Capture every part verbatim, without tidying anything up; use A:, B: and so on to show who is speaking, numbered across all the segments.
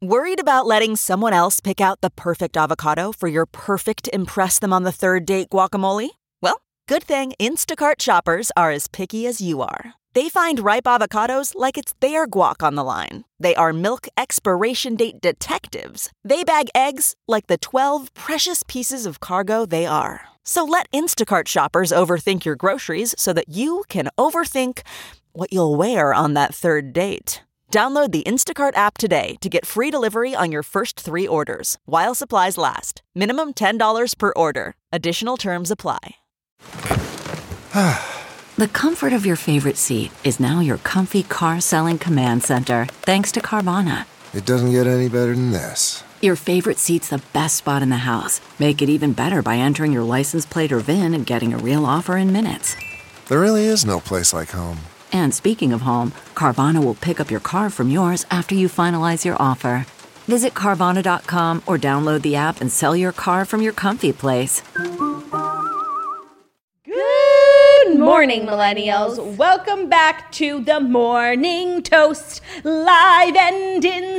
A: Worried about letting someone else pick out the perfect avocado for your perfect impress them on the third date guacamole? Well, good thing Instacart shoppers are as picky as you are. They find ripe avocados like it's their guac on the line. They are milk expiration date detectives. They bag eggs like the twelve precious pieces of cargo they are. So let Instacart shoppers overthink your groceries so that you can overthink what you'll wear on that third date. Download the Instacart app today to get free delivery on your first three orders, while supplies last. Minimum ten dollars per order. Additional terms apply.
B: The comfort of your favorite seat is now your comfy car selling command center, thanks to Carvana.
C: It doesn't get any better than this.
B: Your favorite seat's the best spot in the house. Make it even better by entering your license plate or V I N and getting a real offer in minutes.
C: There really is no place like home.
B: And speaking of home, Carvana will pick up your car from yours after you finalize your offer. Visit Carvana dot com or download the app and sell your car from your comfy place.
D: Good morning, millennials. Welcome back to the Morning Toast, live and in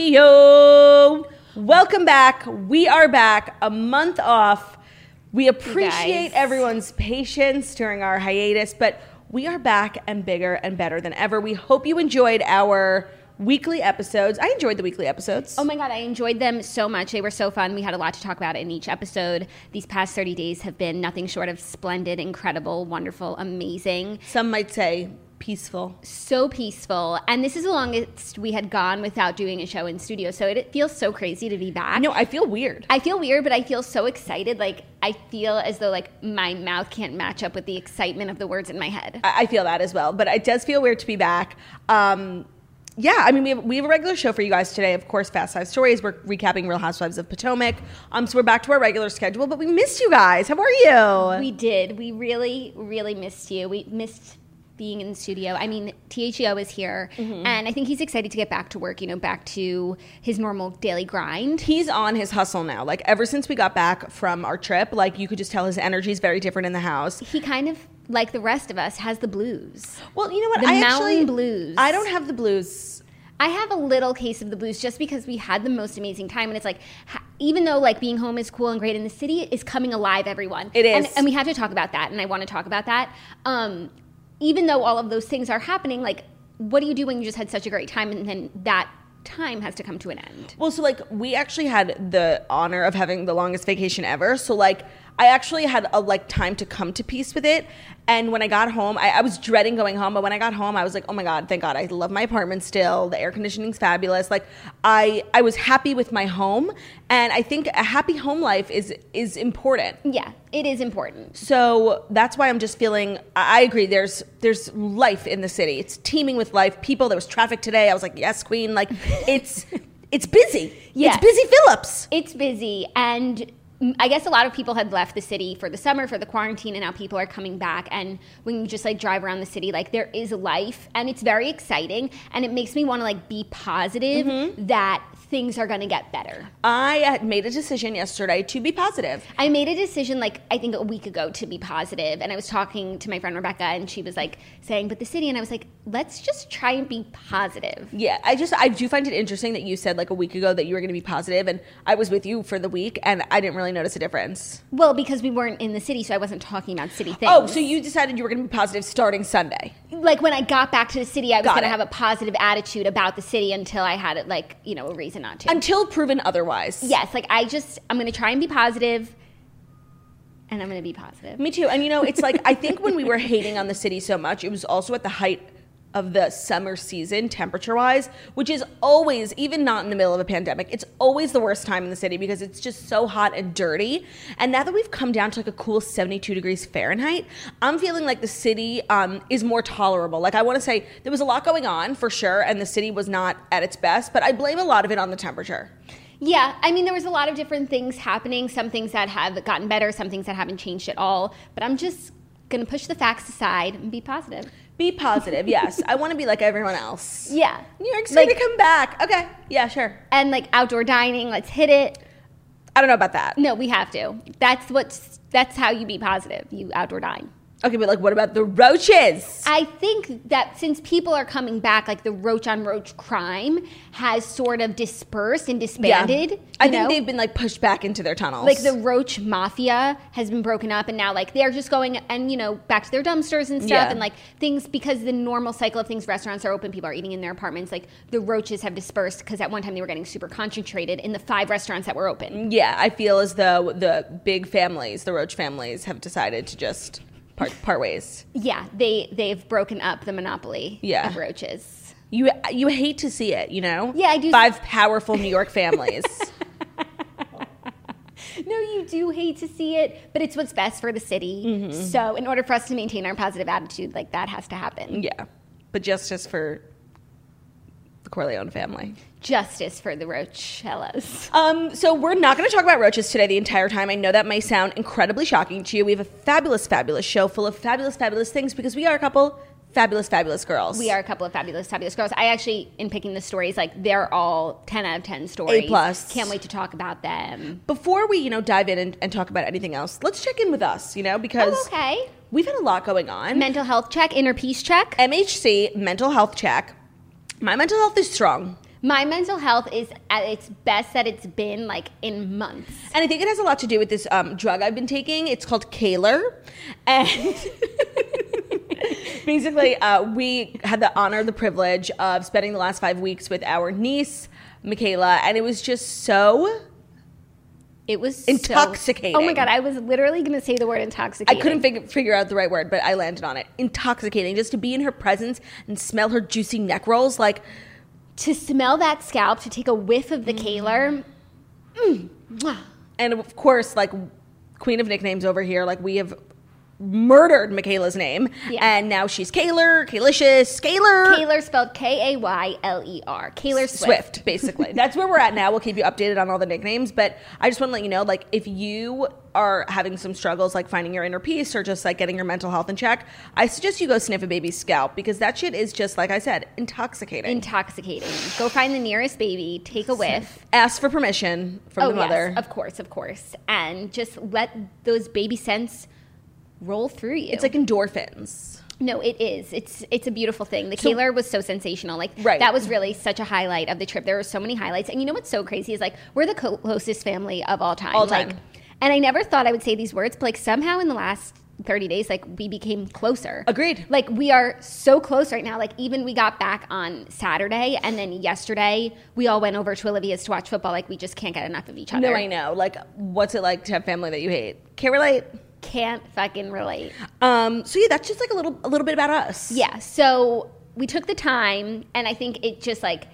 D: studio. Welcome back. We are back, a month off. We appreciate everyone's patience during our hiatus, but we are back and bigger and better than ever. We hope you enjoyed our weekly episodes. I enjoyed the weekly episodes.
E: Oh my God, I enjoyed them so much. They were so fun. We had a lot to talk about in each episode. These past thirty days have been nothing short of splendid, incredible, wonderful, amazing.
D: Some might say peaceful.
E: So peaceful. And this is the longest we had gone without doing a show in studio. So it, it feels so crazy to be back.
D: No, I feel weird.
E: I feel weird, but I feel so excited. Like, I feel as though, like, my mouth can't match up with the excitement of the words in my head.
D: I, I feel that as well. But it does feel weird to be back. Um, yeah, I mean, we have, we have a regular show for you guys today. Of course, Fast Five Stories. We're recapping Real Housewives of Potomac. Um, so we're back to our regular schedule, but we missed you guys. How are you?
E: We did. We really, really missed you. We missed being in the studio. I mean, T H E O is here, mm-hmm. and I think he's excited to get back to work, you know, back to his normal daily grind.
D: He's on his hustle now. Like, ever since we got back from our trip, like, you could just tell his energy is very different in the house.
E: He kind of, like the rest of us, has the blues.
D: Well, you know what?
E: The
D: I
E: mountain
D: actually,
E: blues.
D: I don't have the blues.
E: I have a little case of the blues just because we had the most amazing time. And it's like, even though like being home is cool and great, in the city is coming alive, everyone.
D: It is.
E: And, and we have to talk about that. And I want to talk about that. Um, even though all of those things are happening, like, what do you do when you just had such a great time and then that time has to come to an end?
D: Well, so like we actually had the honor of having the longest vacation ever. So like I actually had a like time to come to peace with it. And when I got home, I, I was dreading going home. But when I got home, I was like, oh my God, thank God. I love my apartment still. The air conditioning's fabulous. Like I, I was happy with my home. And I think a happy home life is is important.
E: Yeah, it is important.
D: So that's why I'm just feeling, I agree. There's there's life in the city. It's teeming with life. People, there was traffic today. I was like, yes, queen. Like it's it's busy.
E: Yeah.
D: It's busy Phillips.
E: It's busy. And I guess a lot of people had left the city for the summer, for the quarantine, and now people are coming back. And when you just like drive around the city, like there is life and it's very exciting. And it makes me want to like be positive mm-hmm. that things are going to get better.
D: I had made a decision yesterday to be positive.
E: I made a decision like I think a week ago to be positive. And I was talking to my friend Rebecca and she was like saying, but the city, and I was like, let's just try and be positive.
D: Yeah, I just, I do find it interesting that you said like a week ago that you were going to be positive, and I was with you for the week and I didn't really notice a difference.
E: Well, because we weren't in the city, so I wasn't talking about city things.
D: Oh, so you decided you were going to be positive starting Sunday.
E: Like when I got back to the city, I was going to have a positive attitude about the city until I had it like, you know, a reason not to.
D: Until proven otherwise.
E: Yes, like I just, I'm going to try and be positive, and I'm going to be positive.
D: Me too. And you know, it's like, I think when we were hating on the city so much, it was also at the height of the summer season, temperature-wise, which is always, even not in the middle of a pandemic, it's always the worst time in the city because it's just so hot and dirty. And now that we've come down to like a cool seventy-two degrees Fahrenheit, I'm feeling like the city um, is more tolerable. Like I want to say there was a lot going on for sure, and the city was not at its best, but I blame a lot of it on the temperature.
E: Yeah, I mean, there was a lot of different things happening, some things that have gotten better, some things that haven't changed at all, but I'm just going to push the facts aside and be positive.
D: Be positive, yes. I want to be like everyone else.
E: Yeah.
D: New York City
E: like,
D: to come back. Okay, yeah, sure.
E: And like outdoor dining, let's hit it.
D: I don't know about that.
E: No, we have to. That's what's, that's how you be positive. You outdoor dine.
D: Okay, but like, what about the roaches?
E: I think that since people are coming back, like the roach on roach crime has sort of dispersed and disbanded.
D: Yeah. I
E: you
D: think
E: know?
D: they've been like pushed back into their tunnels.
E: Like the roach mafia has been broken up, and now like they're just going and you know back to their dumpsters and stuff,
D: Yeah.
E: and like things because the normal cycle of things, restaurants are open, people are eating in their apartments. Like the roaches have dispersed because at one time they were getting super concentrated in the five restaurants that were open.
D: Yeah, I feel as though the big families, the roach families, have decided to just part part ways.
E: Yeah, they they've broken up the monopoly
D: Yeah.
E: of roaches.
D: You you hate to see it, you know?
E: Yeah, I do.
D: Five powerful New York families.
E: No, you do hate to see it, but it's what's best for the city.
D: Mm-hmm.
E: So in order for us to maintain our positive attitude, like that has to happen.
D: Yeah, but justice for the Corleone family.
E: Justice for the Rochellas.
D: Um, so we're not going to talk about roaches today the entire time. I know that may sound incredibly shocking to you. We have a fabulous, fabulous show full of fabulous, fabulous things because we are a couple fabulous, fabulous girls.
E: We are a couple of fabulous, fabulous girls. I actually, in picking the stories, like they're all ten out of ten stories.
D: A plus.
E: Can't wait to talk about them.
D: Before we, you know, dive in and, and talk about anything else, let's check in with us, you know, because
E: Oh, okay.
D: we've had a lot going on.
E: Mental health check, inner peace check.
D: M H C, mental health check. My mental health is strong.
E: My mental health is at its best that it's been like in months.
D: And I think it has a lot to do with this um, drug I've been taking. It's called Kaler. And basically, uh, we had the honor, the privilege of spending the last five weeks with our niece, Michaela. And it was just so...
E: It was
D: intoxicating.
E: So, oh my God, I was literally going to say the word intoxicating.
D: I couldn't fig- figure out the right word, but I landed on it. Intoxicating. Just to be in her presence and smell her juicy neck rolls, like...
E: To smell that scalp, to take a whiff of the Kaler. Mm. Mwah.
D: And of course, like, queen of nicknames over here, like, we have murdered Michaela's name.
E: Yeah.
D: And now she's Kaler, Kaylicious, Kaler.
E: Kaler spelled K A Y L E R. Kaler Swift.
D: Swift, basically. That's where we're at now. We'll keep you updated on all the nicknames. But I just want to let you know, like, if you are having some struggles, like finding your inner peace or just, like, getting your mental health in check, I suggest you go sniff a baby's scalp because that shit is just, like I said, intoxicating.
E: Intoxicating. Go find the nearest baby, take a whiff.
D: Ask for permission from
E: oh,
D: the mother.
E: Yes, of course, of course. And just let those baby scents roll through you.
D: It's like endorphins.
E: No, it is. It's it's a beautiful thing. The
D: So-
E: Kaler was so sensational. Like
D: Right.
E: that was really such a highlight of the trip. There were so many highlights. And you know what's so crazy is like we're the co- closest family of all time.
D: All
E: Like,
D: time.
E: and I never thought I would say these words, but like somehow in the last thirty days, like we became closer.
D: Agreed.
E: Like we are so close right now. Like even we got back on Saturday and then yesterday we all went over to Olivia's to watch football. Like we just can't get enough of each other.
D: No, I know. Like, what's it like to have family that you hate? Can't relate.
E: Can't fucking relate.
D: Um, so yeah, that's just like a little, a little bit about us.
E: Yeah, so we took the time, and I think it just like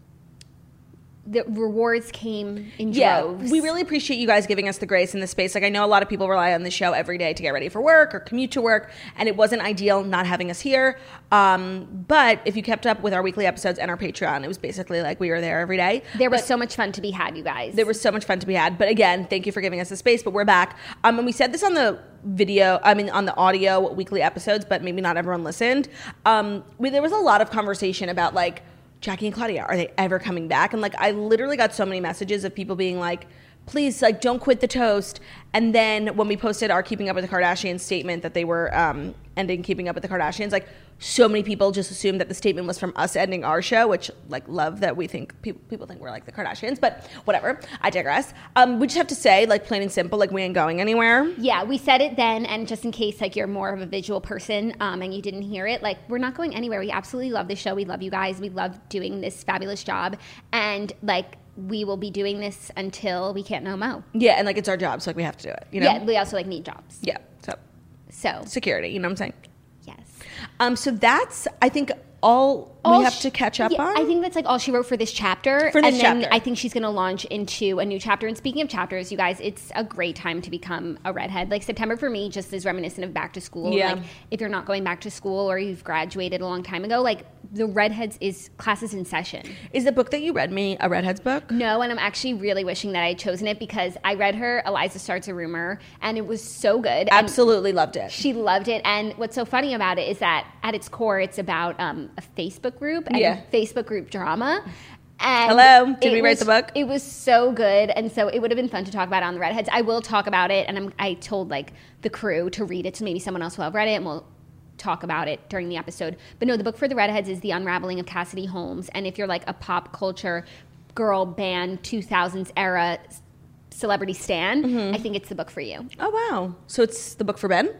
E: the rewards came in
D: Yeah,
E: droves.
D: we really appreciate you guys giving us the grace in the space. Like, I know a lot of people rely on the show every day to get ready for work or commute to work, and it wasn't ideal not having us here. Um, but if you kept up with our weekly episodes and our Patreon, it was basically like we were there every day.
E: There was
D: But
E: so much fun to be had, you guys.
D: there was so much fun to be had. But again, thank you for giving us the space. But we're back. Um, and we said this on the video, I mean, on the audio weekly episodes, but maybe not everyone listened. Um, we, there was a lot of conversation about like, Jackie and Claudia, are they ever coming back? And like, I literally got so many messages of people being like, please, like, don't quit the toast. And then when we posted our Keeping Up with the Kardashians statement that they were um, ending Keeping Up with the Kardashians, like, so many people just assumed that the statement was from us ending our show, which, like, love that we think, people, people think we're like the Kardashians, but whatever, I digress. Um, we just have to say, like, plain and simple, like, we ain't going anywhere.
E: Yeah, we said it then, and just in case like you're more of a visual person um, and you didn't hear it, like we're not going anywhere. We absolutely love this show. We love you guys. We love doing this fabulous job, and like we will be doing this until we can't no mo.
D: Yeah, and, like, it's our job, so, like, we have to do it, you know?
E: Yeah, we also like need jobs.
D: Yeah, so,
E: So
D: security, you know what I'm saying?
E: yes.
D: Um, so that's, I think, all,
E: All
D: we have
E: sh-
D: to catch up
E: yeah,
D: on.
E: I think that's like all she wrote for this chapter.
D: For this
E: and then
D: chapter.
E: I think she's going to launch into a new chapter. And speaking of chapters, you guys, it's a great time to become a redhead. Like September for me just is reminiscent of back to school.
D: Yeah.
E: Like if you're not going back to school or you've graduated a long time ago, like the redheads is classes in session.
D: Is the book that you read me a redhead's book?
E: No, and I'm actually really wishing that I had chosen it because I read her Eliza Starts a Rumor and it was so good. And
D: Absolutely loved it.
E: she loved it. And what's so funny about it is that at its core, it's about um, a Facebook group and
D: Yeah.
E: Facebook group drama. And
D: Hello, did we write
E: was,
D: the book?
E: It was so good, and so it would have been fun to talk about it on the Redheads. I will talk about it, and I'm, I told like the crew to read it, so maybe someone else will have read it, and we'll talk about it during the episode. But no, the book for the Redheads is The Unraveling of Cassidy Holmes, and if you're like a pop culture girl band two thousands era celebrity stan, mm-hmm. I think it's the book for you.
D: Oh wow! So it's the book for Ben.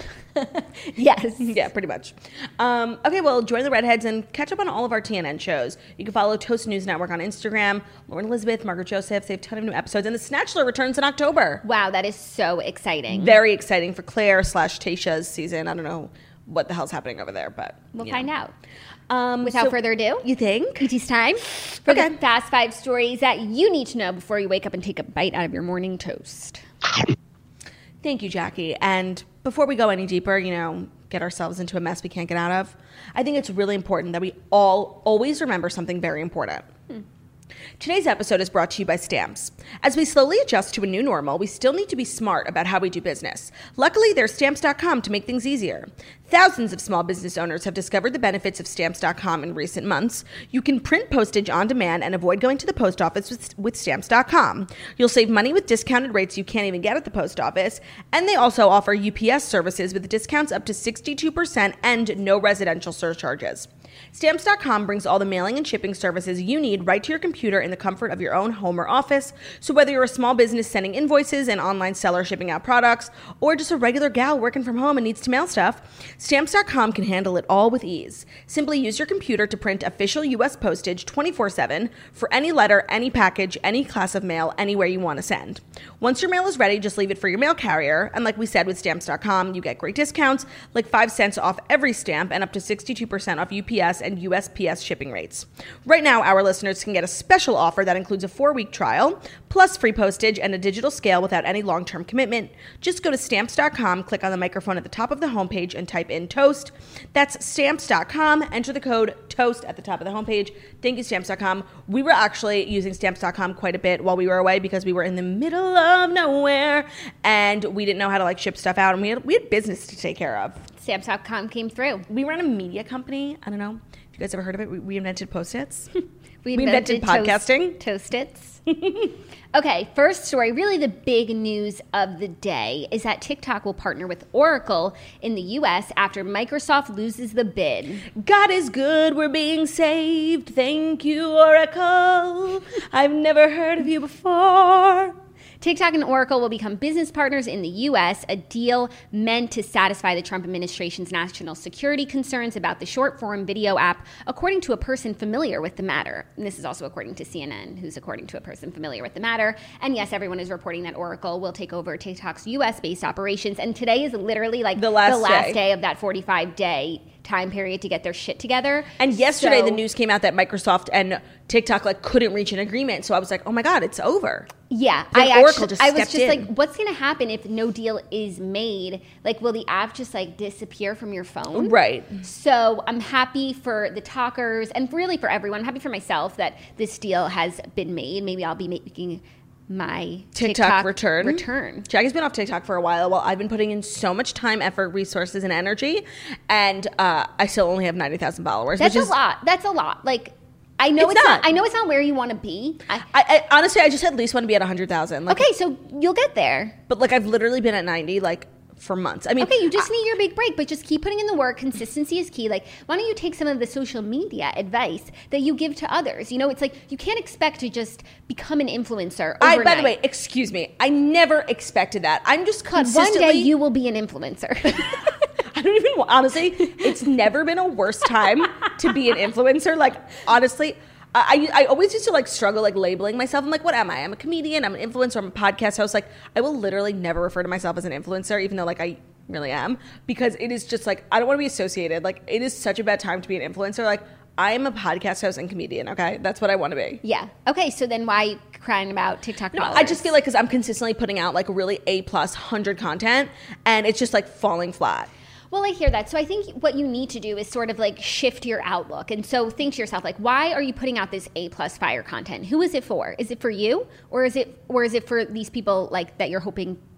E: Yes.
D: Yeah, pretty much. Um, okay, well, join the Redheads and catch up on all of our T N N shows. You can follow Toast News Network on Instagram. Lauren Elizabeth, Margaret Joseph, they have a ton of new episodes. And The Snatchler returns in October.
E: Wow, that is so exciting.
D: Very exciting for Claire slash Tayshia's season. I don't know what the hell's happening over there, but
E: we'll
D: you
E: find
D: know.
E: out.
D: Um,
E: Without
D: so
E: further ado,
D: you think?
E: It is time for
D: Okay.
E: the Fast Five stories that you need to know before you wake up and take a bite out of your morning toast.
D: Thank you, Jackie. And before we go any deeper, you know, get ourselves into a mess we can't get out of, I think it's really important that we all always remember something very important. Hmm. Today's episode is brought to you by Stamps. As we slowly adjust to a new normal, we still need to be smart about how we do business. Luckily, there's Stamps dot com to make things easier. Thousands of small business owners have discovered the benefits of Stamps dot com in recent months. You can print postage on demand and avoid going to the post office with, with Stamps dot com. You'll save money with discounted rates you can't even get at the post office. And they also offer U P S services with discounts up to sixty-two percent and no residential surcharges. Stamps dot com brings all the mailing and shipping services you need right to your computer in the comfort of your own home or office. So whether you're a small business sending invoices, an online seller shipping out products, or just a regular gal working from home and needs to mail stuff, Stamps dot com can handle it all with ease. Simply use your computer to print official U S postage twenty-four seven for any letter, any package, any class of mail, anywhere you want to send. Once your mail is ready, just leave it for your mail carrier. And like we said with Stamps dot com, you get great discounts, like five cents off every stamp and up to sixty-two percent off U P S and U S P S shipping rates. Right now, our listeners can get a special offer that includes a four-week trial, plus free postage and a digital scale without any long-term commitment. Just go to Stamps dot com, click on the microphone at the top of the homepage, and type in TOAST. That's Stamps dot com. Enter the code TOAST at the top of the homepage. Thank you, Stamps dot com. We were actually using Stamps dot com quite a bit while we were away because we were in the middle of nowhere, and we didn't know how to like ship stuff out, and we had, we had business to take care of.
E: Stamps dot com came through.
D: We ran a media company. I don't know. You guys ever heard of it? We, we invented Post-its.
E: we,
D: we invented, invented podcasting.
E: Toast-its. Okay, first story. Really the big news of the day is that TikTok will partner with Oracle in the U S after Microsoft loses the bid.
D: God is good. We're being saved. Thank you, Oracle. I've never heard of you before.
E: TikTok and Oracle will become business partners in the U S, a deal meant to satisfy the Trump administration's national security concerns about the short-form video app, according to a person familiar with the matter. And this is also according to C N N, who's according to a person familiar with the matter. And yes, everyone is reporting that Oracle will take over TikTok's U S-based operations. And today is literally like
D: the last,
E: the last
D: day.
E: day of that forty-five day time period to get their shit together.
D: And yesterday
E: so,
D: the news came out that Microsoft and TikTok like couldn't reach an agreement. So I was like, oh my God, it's over.
E: Yeah.
D: Then
E: I
D: Oracle
E: actually,
D: just
E: I was
D: stepped
E: just
D: in.
E: like, what's going to happen if no deal is made? Like, will the app just like disappear from your phone?
D: Right.
E: So I'm happy for the talkers and really for everyone. I'm happy for myself that this deal has been made. Maybe I'll be making my
D: TikTok,
E: TikTok
D: return.
E: return.
D: Jackie's been off TikTok for a while while I've been putting in so much time, effort, resources, and energy. And uh, I still only have ninety thousand followers.
E: That's
D: which
E: a
D: is,
E: lot. That's a lot. Like, I know
D: It's
E: it's, not.
D: not.
E: I know it's not where you want to be. I,
D: I, I honestly, I just at least want to be at one hundred thousand. Like,
E: okay, so you'll get there.
D: But like I've literally been at ninety like for months. I mean,
E: Okay, you just
D: I,
E: need your big break, but just keep putting in the work. Consistency is key. Like, why don't you take some of the social media advice that you give to others? You know, it's like you can't expect to just become an influencer
D: I,
E: overnight.
D: by the way, excuse me. I never expected that. I'm just
E: But
D: consistently.
E: one day you will be an influencer.
D: I don't even honestly. It's never been a worse time to be an influencer. Like honestly. I, I always used to like struggle like labeling myself. I'm like, what am I? I'm a comedian. I'm an influencer. I'm a podcast host. Like, I will literally never refer to myself as an influencer, even though like I really am, because it is just like I don't want to be associated. Like, it is such a bad time to be an influencer. Like, I am a podcast host and comedian. Okay, that's what I want to be.
E: Yeah. Okay. So then why are you crying about TikTok
D: No,
E: followers?
D: I just feel like because I'm consistently putting out like really A plus hundred content, and it's just like falling flat.
E: Well, I hear that. So I think what you need to do is sort of like shift your outlook. And so think to yourself, like, why are you putting out this A plus fire content? Who is it for? Is it for you? Or is it or is it for these people like that you're hoping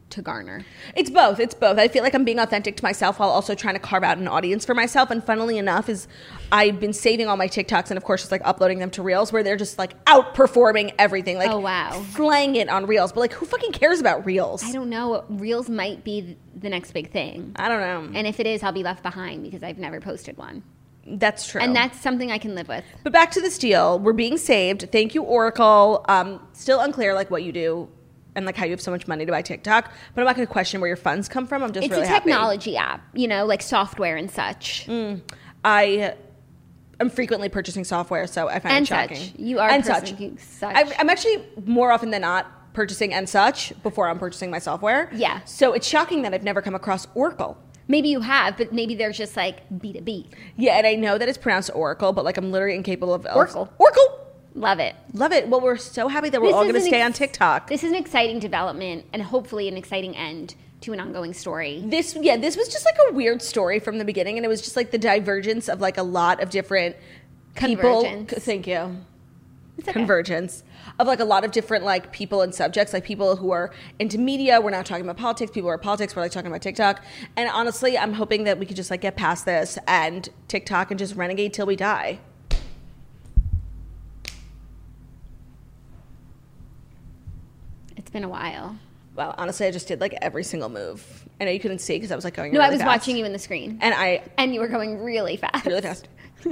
E: to garner?
D: It's both. It's both. I feel like I'm being authentic to myself while also trying to carve out an audience for myself. And funnily enough, is I've been saving all my TikToks and of course just like uploading them to Reels where they're just like outperforming everything. Like,
E: oh wow,
D: slaying it on Reels. But like, who fucking cares about Reels?
E: I don't know. Reels might be the next big thing.
D: I don't know.
E: And if it is, I'll be left behind because I've never posted one.
D: That's true.
E: And that's something I can live with.
D: But back to this deal. We're being saved. Thank you, Oracle. Um, still unclear like what you do and like how you have so much money to buy TikTok. But I'm not going to question where your funds come from. I'm just
E: it's
D: really
E: a
D: happy.
E: technology app, you know, like software and such.
D: Mm. I am frequently purchasing software, so I find
E: and
D: it shocking.
E: Such. You are
D: and
E: purchasing
D: such.
E: such.
D: I, I'm actually more often than not purchasing and such before I'm purchasing my software.
E: Yeah.
D: So it's shocking that I've never come across Oracle.
E: Maybe you have, but maybe they're just like B to B.
D: Yeah, and I know that it's pronounced Oracle, but like I'm literally incapable of
E: Oracle.
D: Oracle.
E: Love it.
D: Love it. Well, we're so happy that we're
E: This
D: all
E: is
D: going to
E: an
D: stay
E: ex-
D: on TikTok.
E: This is an exciting development and hopefully an exciting end to an ongoing story.
D: This, yeah, this was just like a weird story from the beginning, and it was just like the divergence of like a lot of different people.
E: Convergence.
D: Thank you.
E: It's okay.
D: Convergence of like a lot of different like people and subjects, like people who are into media. We're not talking about politics. People who are politics. We're like talking about TikTok. And honestly, I'm hoping that we could just like get past this and TikTok and just renegade till we die.
E: It's been a while.
D: Well, honestly, I just did like every single move. I know you couldn't see because I was like going.
E: No,
D: really
E: I was
D: fast.
E: watching you in the screen,
D: and I
E: and you were going really fast.
D: really fast.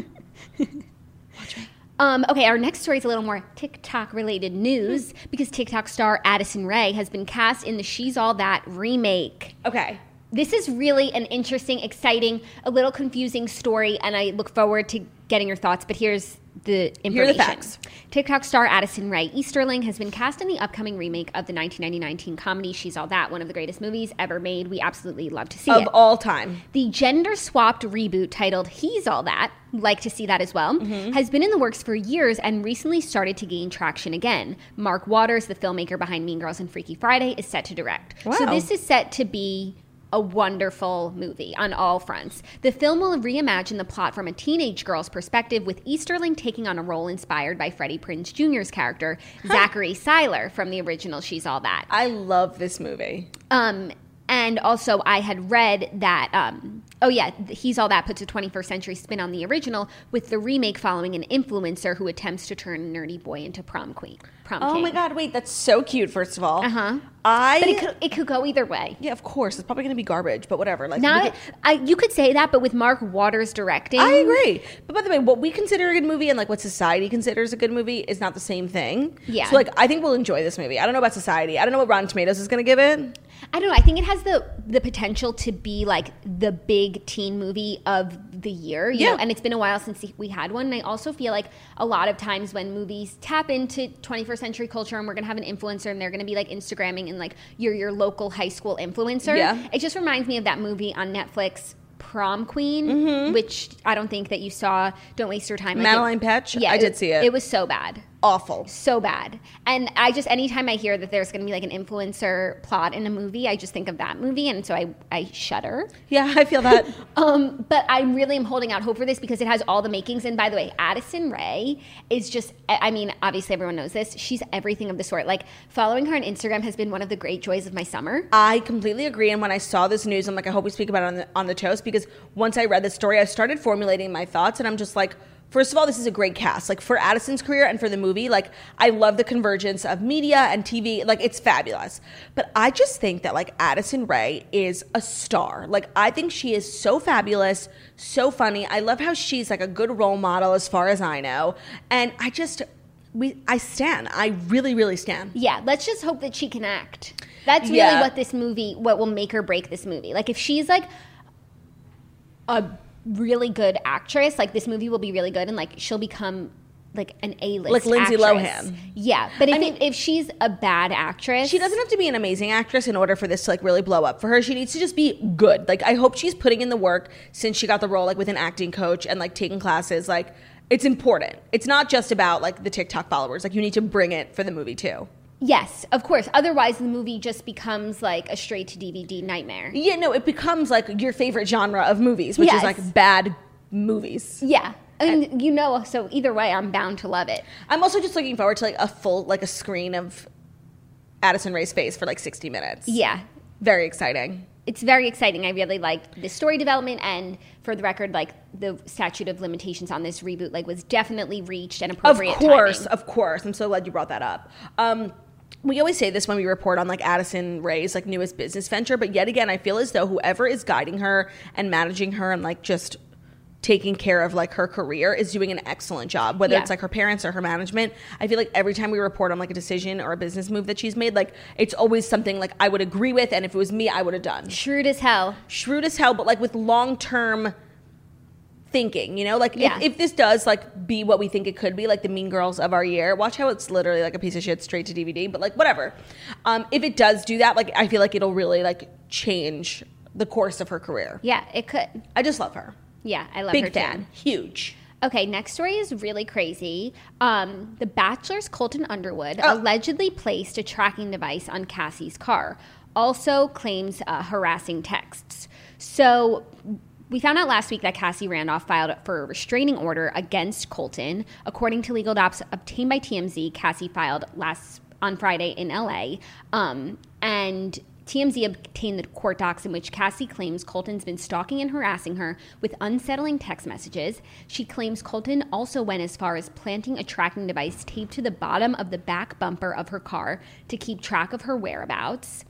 E: Um, okay, our next story is a little more TikTok-related news because TikTok star Addison Rae has been cast in the She's All That remake.
D: Okay.
E: This is really an interesting, exciting, a little confusing story, and I look forward to getting your thoughts, but here's the information.
D: Here are the facts.
E: TikTok star Addison Rae Easterling has been cast in the upcoming remake of the nineteen ninety-nine teen comedy She's All That, one of the greatest movies ever made. We absolutely love to see
D: Of
E: it.
D: all time.
E: The gender-swapped reboot titled He's All That, like to see that as well, mm-hmm. has been in the works for years and recently started to gain traction again. Mark Waters, the filmmaker behind Mean Girls and Freaky Friday, is set to direct.
D: Wow.
E: So this is set to be a wonderful movie on all fronts. The film will reimagine the plot from a teenage girl's perspective, with Easterling taking on a role inspired by Freddie Prinze Junior's character, huh. Zachary Seiler, from the original She's All That.
D: I love this movie.
E: Um, and also, I had read that, um, oh yeah, He's All That puts a twenty-first century spin on the original, with the remake following an influencer who attempts to turn a nerdy boy into prom queen. Prom
D: oh
E: king.
D: my God, wait, that's so cute, first of all.
E: Uh-huh.
D: I,
E: but it could, it could go either way.
D: Yeah, of course. It's probably going to be garbage, but whatever. Like,
E: Not,
D: could,
E: I, you could say that, but with Mark Waters directing.
D: I agree. But by the way, what we consider a good movie and like what society considers a good movie is not the same thing.
E: Yeah.
D: So like, I think we'll enjoy this movie. I don't know about society. I don't know what Rotten Tomatoes is going to give it.
E: I don't know. I think it has the the potential to be like the big teen movie of the year. You
D: yeah.
E: know? And it's been a while since we had one. And I also feel like a lot of times when movies tap into twenty-first century culture and we're going to have an influencer and they're going to be like Instagramming and like you're your local high school influencer.
D: Yeah.
E: It just reminds me of that movie on Netflix, Prom Queen,
D: mm-hmm.
E: which I don't think that you saw. Don't waste your time.
D: Madeline Petch?
E: Yeah,
D: I
E: it,
D: did see it.
E: It was so bad.
D: Awful.
E: So bad. And I just, anytime I hear that there's going to be like an influencer plot in a movie, I just think of that movie. And so I, I shudder.
D: Yeah, I feel that.
E: um, but I really am holding out hope for this because it has all the makings. And by the way, Addison Rae is just, I mean, obviously everyone knows this. She's everything of the sort. Like, following her on Instagram has been one of the great joys of my summer.
D: I completely agree. And when I saw this news, I'm like, I hope we speak about it on the, on the toast, because once I read the story, I started formulating my thoughts, and I'm just like, first of all, this is a great cast. Like, for Addison's career and for the movie, like, I love the convergence of media and T V. Like, it's fabulous. But I just think that, like, Addison Rae is a star. Like, I think she is so fabulous, so funny. I love how she's, like, a good role model as far as I know. And I just, we, I stan. I really, really stan.
E: Yeah, let's just hope that she can act. That's really
D: Yeah.
E: what this movie, what will make or break this movie. Like, if she's, like, a really good actress, like, this movie will be really good, and like she'll become like an A-list
D: Like Lindsay
E: actress.
D: Lohan.
E: Yeah, but if,
D: I mean,
E: it, if she's a bad actress,
D: she doesn't have to be an amazing actress in order for this to like really blow up for her. She needs to just be good. Like, I hope she's putting in the work since she got the role, like with an acting coach and like taking classes. Like, it's important. It's not just about like the TikTok followers. Like, you need to bring it for the movie too.
E: Yes, of course. Otherwise, the movie just becomes like a straight to D V D nightmare.
D: Yeah, no, it becomes like your favorite genre of movies, which
E: Yes.
D: is like bad movies.
E: Yeah. I mean, you know, so either way, I'm bound to love it.
D: I'm also just looking forward to like a full, like a screen of Addison Rae's face for like sixty minutes.
E: Yeah.
D: Very exciting.
E: It's very exciting. I really like the story development, and for the record, like the statute of limitations on this reboot, like was definitely reached and appropriate.
D: Of course,
E: timing.
D: of course. I'm so glad you brought that up. Um, we always say this when we report on like Addison Rae's like newest business venture, but yet again, I feel as though whoever is guiding her and managing her and like just taking care of like her career is doing an excellent job, whether
E: yeah.
D: it's like her parents or her management. I feel like every time we report on like a decision or a business move that she's made, like it's always something like I would agree with, and if it was me, I would have done.
E: Shrewd as hell.
D: Shrewd as hell, but like with long-term thinking, you know? Like
E: yeah.
D: if, if this does like be what we think it could be, like the Mean Girls of our year, watch how it's literally like a piece of shit straight to D V D, but like whatever. Um, if it does do that, like I feel like it'll really like change the course of her career.
E: Yeah, it could.
D: I just love her.
E: Yeah, I love
D: Big
E: her
D: fan.
E: too.
D: Huge.
E: Okay, next story is really crazy. Um, the Bachelor's Colton Underwood
D: Oh.
E: allegedly placed a tracking device on Cassie's car. Also claims uh, harassing texts. So we found out last week that Cassie Randolph filed for a restraining order against Colton. According to legal docs obtained by T M Z, Cassie filed last on Friday in L A. Um, and T M Z obtained the court docs in which Cassie claims Colton's been stalking and harassing her with unsettling text messages. She claims Colton also went as far as planting a tracking device taped to the bottom of the back bumper of her car to keep track of her whereabouts.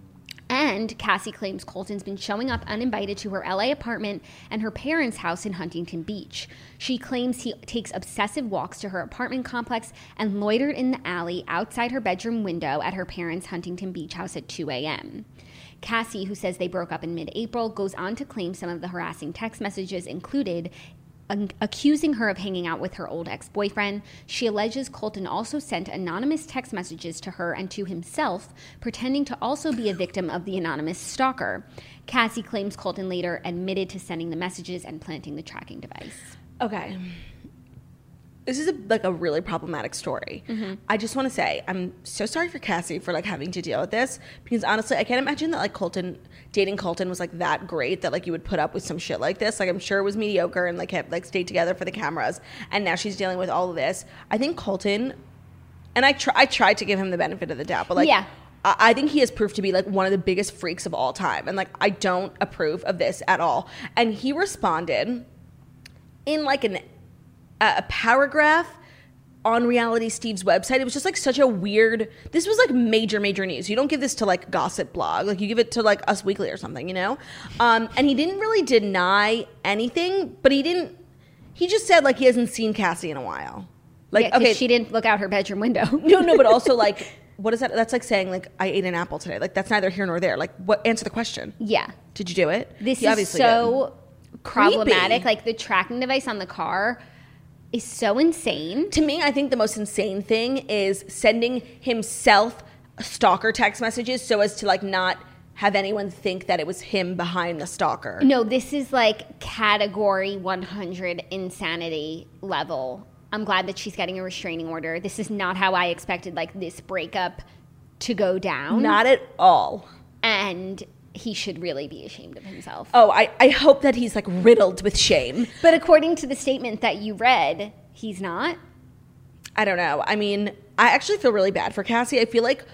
E: And Cassie claims Colton's been showing up uninvited to her L A apartment and her parents' house in Huntington Beach. She claims he takes obsessive walks to her apartment complex and loitered in the alley outside her bedroom window at her parents' Huntington Beach house at two a.m. Cassie, who says they broke up in mid-April, goes on to claim some of the harassing text messages included accusing her of hanging out with her old ex-boyfriend. She alleges Colton also sent anonymous text messages to her and to himself, pretending to also be a victim of the anonymous stalker. Cassie claims Colton later admitted to sending the messages and planting the tracking device.
D: Okay. This is a, like a really problematic story. Mm-hmm. I just want to say I'm so sorry for Cassie for like having to deal with this, because honestly I can't imagine that like Colton dating Colton was like that great that like you would put up with some shit like this. Like I'm sure it was mediocre and like have like stayed together for the cameras, and now she's dealing with all of this. I think Colton, and I try I tried to give him the benefit of the doubt, but like
E: yeah.
D: I, I think he has proved to be like one of the biggest freaks of all time, and like I don't approve of this at all. And he responded in like an a paragraph on Reality Steve's website. It was just like such a weird, this was like major, major news. You don't give this to like Gossip Blog. Like you give it to like Us Weekly or something, you know? Um, and he didn't really deny anything, but he didn't, he just said like he hasn't seen Cassie in a while. Like,
E: yeah,
D: okay.
E: She didn't look out her bedroom window.
D: no, no, but also like, what is that? That's like saying like, I ate an apple today. Like that's neither here nor there. Like what, answer the question.
E: Yeah.
D: Did you do it?
E: This
D: he
E: is
D: obviously
E: so
D: did.
E: problematic.
D: Creepy.
E: Like the tracking device on the car is so insane.
D: To me, I think the most insane thing is sending himself stalker text messages so as to like not have anyone think that it was him behind the stalker.
E: No, this is like category one hundred insanity level. I'm glad that she's getting a restraining order. This is not how I expected like this breakup to go down.
D: Not at all.
E: And he should really be ashamed of himself.
D: Oh, I, I hope that he's like riddled with shame.
E: But according to the statement that you read, he's not?
D: I don't know. I mean, I actually feel really bad for Cassie. I feel like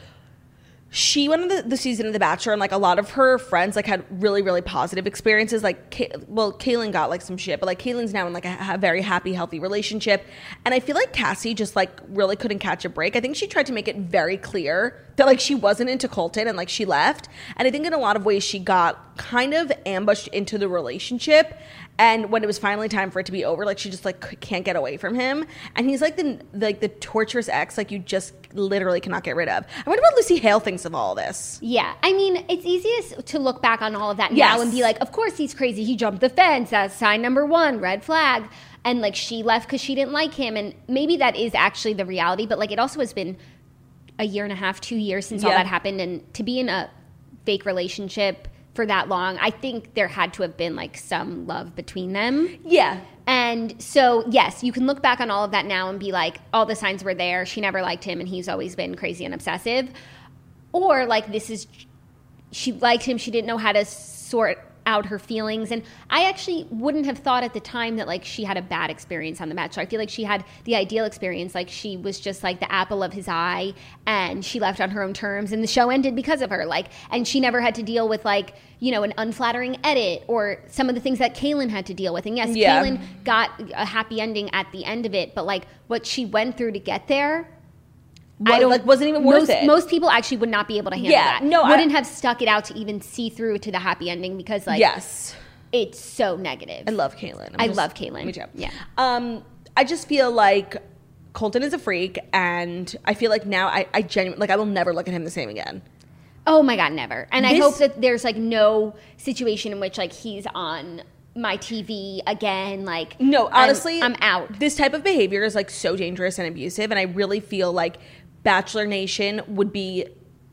D: she went on the, the season of The Bachelor, and like a lot of her friends like had really, really positive experiences. Like, Kay, well, Kaylin got like some shit, but like Kaylin's now in like a, a very happy, healthy relationship. And I feel like Cassie just like really couldn't catch a break. I think she tried to make it very clear that like she wasn't into Colton and like she left. And I think in a lot of ways she got kind of ambushed into the relationship. And when it was finally time for it to be over, like she just like can't get away from him. And he's like the like the torturous ex, like you just literally cannot get rid of. I wonder what Lucy Hale thinks of all this.
E: Yeah, I mean, it's easiest to look back on all of that
D: Yes.
E: now and be like, of course he's crazy. He jumped the fence. That's sign number one, red flag. And like she left because she didn't like him. And maybe that is actually the reality. But like it also has been a year and a half, two years since all
D: Yeah.
E: that happened. And to be in a fake relationship for that long, I think there had to have been like some love between them.
D: Yeah.
E: And so, yes, you can look back on all of that now and be like, all the signs were there. She never liked him and he's always been crazy and obsessive. Or like this is, she liked him. She didn't know how to sort out her feelings. And I actually wouldn't have thought at the time that like she had a bad experience on The Bachelor. I feel like she had the ideal experience. Like she was just like the apple of his eye, and she left on her own terms, and the show ended because of her. Like, and she never had to deal with like, you know, an unflattering edit or some of the things that Kaylin had to deal with. And yes,
D: yeah.
E: Kaylin got a happy ending at the end of it, but like what she went through to get there,
D: Well,
E: I don't
D: like wasn't even worth
E: most,
D: it.
E: Most people actually would not be able to handle
D: Yeah,
E: that.
D: no, I-
E: wouldn't have stuck it out to even see through to the happy ending because like
D: yes.
E: it's so negative.
D: I love Kaylin. I'm
E: I
D: just-
E: love Kaylin.
D: Me too.
E: Yeah.
D: Um, I just feel like Colton is a freak, and I feel like now I, I genuinely, like I will never look at him the same again.
E: Oh my God, never. And I
D: This-
E: hope that there's like no situation in which like he's on my T V again. Like
D: No, honestly,
E: I'm, I'm out.
D: This type of behavior is like so dangerous and abusive, and I really feel like Bachelor Nation would be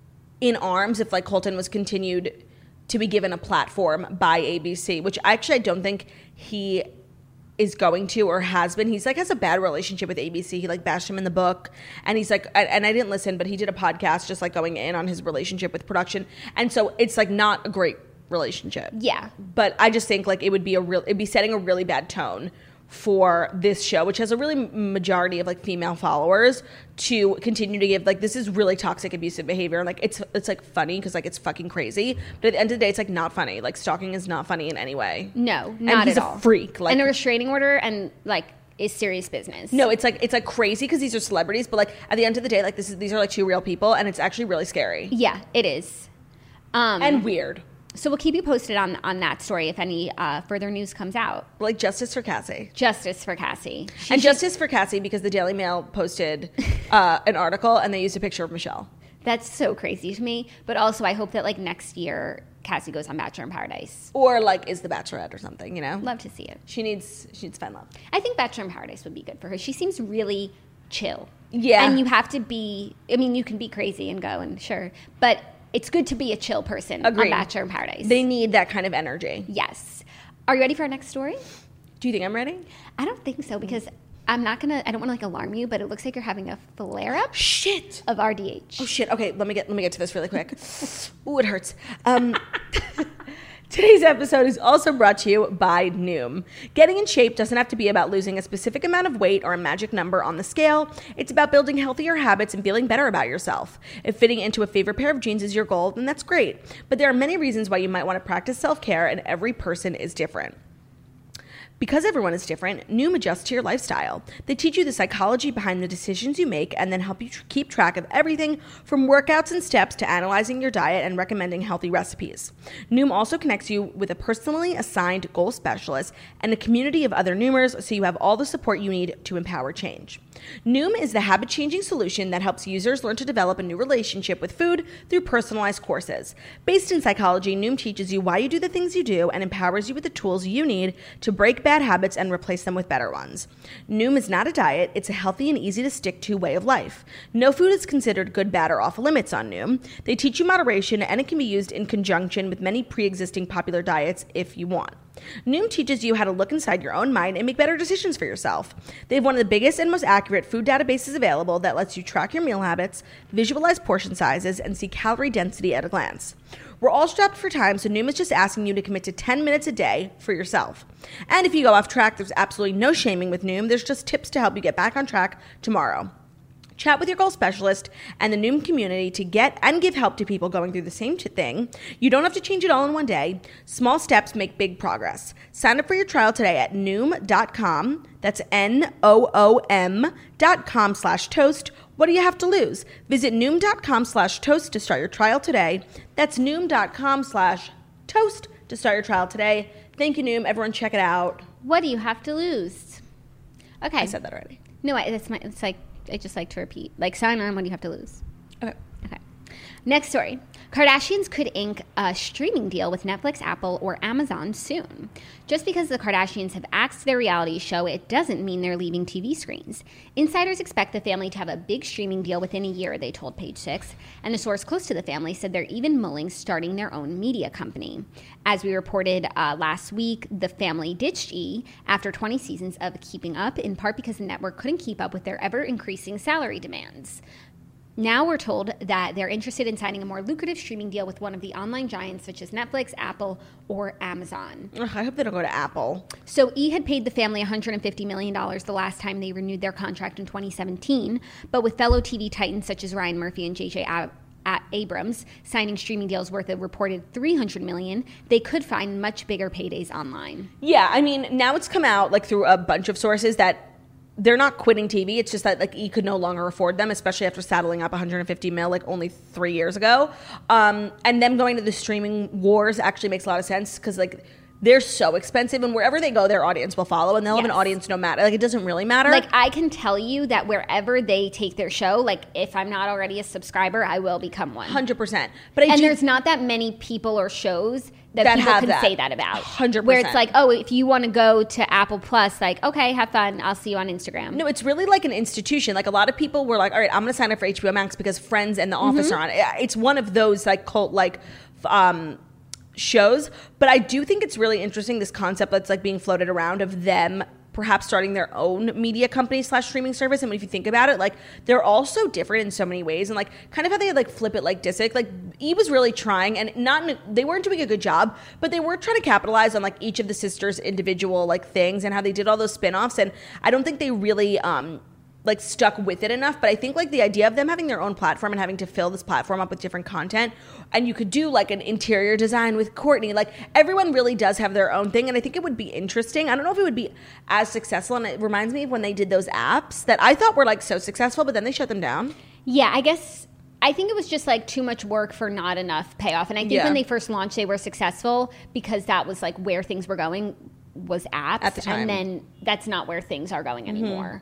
D: in arms if like Colton was continued to be given a platform by A B C, which actually I don't think he is going to or has been. He's like has a bad relationship with A B C. He like bashed him in the book, and he's like, and I didn't listen, but he did a podcast just like going in on his relationship with production, and so it's like not a great relationship.
E: Yeah.
D: But I just think like it would be a real, it'd be setting a really bad tone for this show, which has a really majority of like female followers, to continue to give like this is really toxic abusive behavior, and like it's it's like funny because like it's fucking crazy, but at the end of the day it's like not funny. Like stalking is not funny in any way.
E: No,
D: And
E: not
D: he's
E: at
D: a
E: all.
D: freak, like-
E: and a restraining order and like is serious business.
D: No, it's like it's like crazy because these are celebrities, but like at the end of the day, like this is these are like two real people, and it's actually really scary
E: Yeah, it is. Um,
D: and weird.
E: So we'll keep you posted on on that story if any uh, further news comes out.
D: Like justice for Cassie.
E: Justice for Cassie. She
D: And
E: should-
D: justice for Cassie because the Daily Mail posted uh, an article and they used a picture of Michelle.
E: That's so crazy to me. But also, I hope that like next year Cassie goes on Bachelor in Paradise.
D: Or like is the Bachelorette or something, you know?
E: Love to see it.
D: She needs she needs fan love.
E: I think Bachelor in Paradise would be good for her. She seems really chill.
D: Yeah.
E: And you have to be, I mean, you can be crazy and go and sure, but it's good to be a chill person
D: Agreed.
E: on Bachelor in Paradise.
D: They need that kind of energy.
E: Yes. Are you ready for our next story?
D: Do you think I'm ready?
E: I don't think so because I'm not going to, I don't want to like alarm you, but it looks like you're having a flare up
D: Shit.
E: of R D H.
D: Oh shit. Okay, let me get let me get to this really quick. Ooh, it hurts. Um Today's episode is also brought to you by Noom. Getting in shape doesn't have to be about losing a specific amount of weight or a magic number on the scale. It's about building healthier habits and feeling better about yourself. If fitting into a favorite pair of jeans is your goal, then that's great. But there are many reasons why you might want to practice self-care, and every person is different. Because everyone is different, Noom adjusts to your lifestyle. They teach you the psychology behind the decisions you make and then help you tr- keep track of everything from workouts and steps to analyzing your diet and recommending healthy recipes. Noom also connects you with a personally assigned goal specialist and a community of other Noomers, so you have all the support you need to empower change. Noom is the habit-changing solution that helps users learn to develop a new relationship with food through personalized courses. Based in psychology, Noom teaches you why you do the things you do and empowers you with the tools you need to break bad habits and replace them with better ones. Noom is not a diet, it's a healthy and easy to stick to way of life. No food is considered good, bad, or off limits on Noom. They teach you moderation, and it can be used in conjunction with many pre-existing popular diets if you want. Noom teaches you how to look inside your own mind and make better decisions for yourself. They have one of the biggest and most accurate food databases available that lets you track your meal habits, visualize portion sizes, and see calorie density at a glance. We're all strapped for time, so Noom is just asking you to commit to ten minutes a day for yourself. And if you go off track, there's absolutely no shaming with Noom. There's just tips to help you get back on track tomorrow. Chat with your goal specialist and the Noom community to get and give help to people going through the same t- thing. You don't have to change it all in one day. Small steps make big progress. Sign up for your trial today at Noom dot com. That's N O O M dot com slash toast. What do you have to lose? Visit Noom dot com slash toast to start your trial today. That's Noom dot com slash toast to start your trial today. Thank you, Noom. Everyone check it out.
E: What do you have to lose? Okay.
D: I said that already.
E: No, I, that's my, it's like, I just like to repeat. Like, sign on, what do you have to lose?
D: Okay.
E: Okay. Next story. Kardashians could ink a streaming deal with Netflix, Apple, or Amazon soon. Just because the Kardashians have axed their reality show, it doesn't mean they're leaving T V screens. Insiders expect the family to have a big streaming deal within a year, they told Page Six, and a source close to the family said they're even mulling starting their own media company. As we reported uh, last week, the family ditched E! After twenty seasons of Keeping Up, in part because the network couldn't keep up with their ever-increasing salary demands. Now we're told that they're interested in signing a more lucrative streaming deal with one of the online giants such as Netflix, Apple, or Amazon.
D: Ugh, I hope they don't go to Apple.
E: So E! had paid the family one hundred fifty million dollars the last time they renewed their contract in twenty seventeen, but with fellow T V titans such as Ryan Murphy and J J Ab- at Abrams signing streaming deals worth a reported three hundred million dollars, they could find much bigger paydays online.
D: Yeah, I mean, now it's come out like through a bunch of sources that they're not quitting T V. It's just that like E! could no longer afford them, especially after saddling up one hundred fifty mil like only three years ago. Um, and them going to the streaming wars actually makes a lot of sense because like they're so expensive, and wherever they go, their audience will follow, and they'll
E: Yes.
D: have an audience no matter. Like, it doesn't really matter.
E: Like, I can tell you that wherever they take their show, like, if I'm not already a subscriber, I will become one.
D: one hundred percent. But I
E: and
D: do,
E: there's not that many people or shows that,
D: That
E: people
D: have
E: can
D: that.
E: say that about.
D: one hundred percent.
E: Where it's like, oh, if you want to go to Apple Plus, like, okay, have fun. I'll see you on Instagram.
D: No, it's really like an institution. Like, a lot of people were like, all right, I'm going to sign up for H B O Max because Friends and The Office
E: Mm-hmm.
D: are on it. It's one of those, like, cult, like, um, shows. But I do think it's really interesting, this concept that's, like, being floated around of them perhaps starting their own media company slash streaming service. And if you think about it, like, they're all so different in so many ways. And, like, kind of how they, like, flip it like Disick. Like, E! was really trying, and not in a, they weren't doing a good job, but they were trying to capitalize on, like, each of the sisters' individual, like, things and how they did all those spinoffs. And I don't think they really, um, like, stuck with it enough. But I think, like, the idea of them having their own platform and having to fill this platform up with different content, and you could do, like, an interior design with Courtney. Like, everyone really does have their own thing, and I think it would be interesting. I don't know if it would be as successful, and it reminds me of when they did those apps that I thought were, like, so successful, but then they shut them down.
E: Yeah, I guess I think it was just like too much work for not enough payoff. And I think
D: Yeah.
E: when they first launched, they were successful because that was like where things were going was apps.
D: At the time.
E: And then that's not where things are going anymore.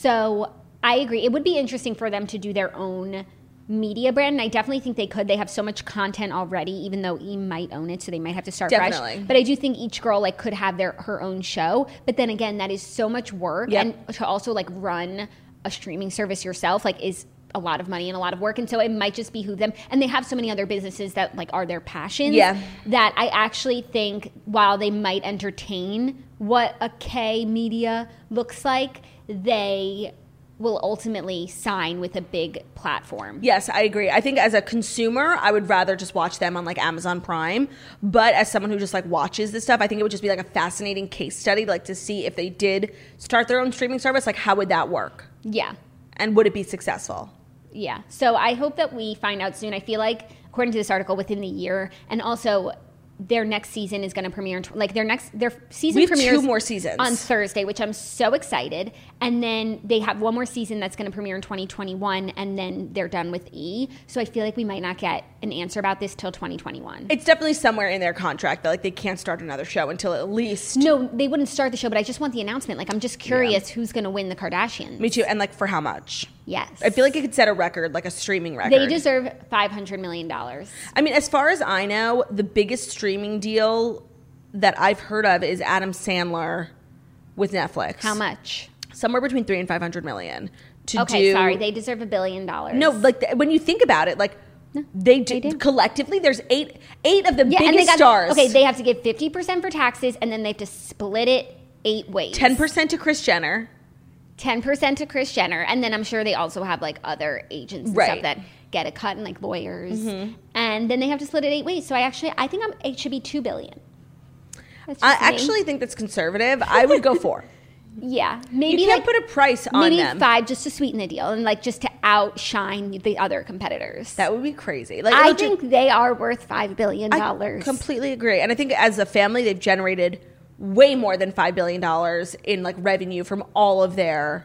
E: So I agree. It would be interesting for them to do their own media brand. And I definitely think they could. They have so much content already, even though E! might own it, so they might have to start
D: Definitely.
E: fresh. But I do think each girl like could have their her own show. But then again, that is so much work.
D: Yep.
E: And to also like run a streaming service yourself like is a lot of money and a lot of work, and so it might just behoove them. And they have so many other businesses that like are their passions.
D: Yeah.
E: That I actually think while they might entertain what a K media looks like, they will ultimately sign with a big platform.
D: Yes, I agree. I think as a consumer, I would rather just watch them on like Amazon Prime. But as someone who just like watches this stuff, I think it would just be like a fascinating case study, like to see if they did start their own streaming service, like how would that work?
E: Yeah.
D: And would it be successful?
E: Yeah. So I hope that we find out soon. I feel like, according to this article, within the year, and also their next season is going to premiere in tw- like their next their season
D: We have
E: premieres
D: two more seasons.
E: on Thursday, which I'm so excited. And then they have one more season that's going to premiere in twenty twenty-one, and then they're done with E! So I feel like we might not get an answer about this till twenty twenty-one.
D: It's definitely somewhere in their contract that like they can't start another show until at least.
E: No, they wouldn't start the show, but I just want the announcement. Like, I'm just curious who's going to win the Kardashians.
D: Me too. And like for how much?
E: Yes.
D: I feel like it could set a record, like a streaming record.
E: They deserve five hundred million dollars.
D: I mean, as far as I know, the biggest streaming deal that I've heard of is Adam Sandler with Netflix.
E: How much?
D: Somewhere between three and five hundred million. To
E: Okay,
D: do,
E: sorry. They deserve a billion dollars.
D: No, like th- when you think about it, like they, do,
E: they do.
D: collectively, there's eight eight of the
E: Yeah,
D: biggest
E: and they got,
D: stars.
E: Okay, they have to give fifty percent for taxes, and then they have to split it eight ways.
D: ten percent to Kris Jenner.
E: ten percent to Kris Jenner, and then I'm sure they also have like other agents and
D: Right.
E: stuff that get a cut and like lawyers, and then they have to split it eight ways. So I actually I think I'm, it should be two billion. That's
D: I
E: just me.
D: actually think that's conservative. I would go four.
E: yeah, maybe
D: You can't
E: like
D: put a price on
E: maybe
D: them.
E: five just to sweeten the deal and like just to outshine the other competitors.
D: That would be crazy. Like
E: I
D: it'll ju-
E: think they are worth five billion
D: I
E: dollars.
D: completely agree. And I think as a family, they've generated way more than five billion dollars in like revenue from all of their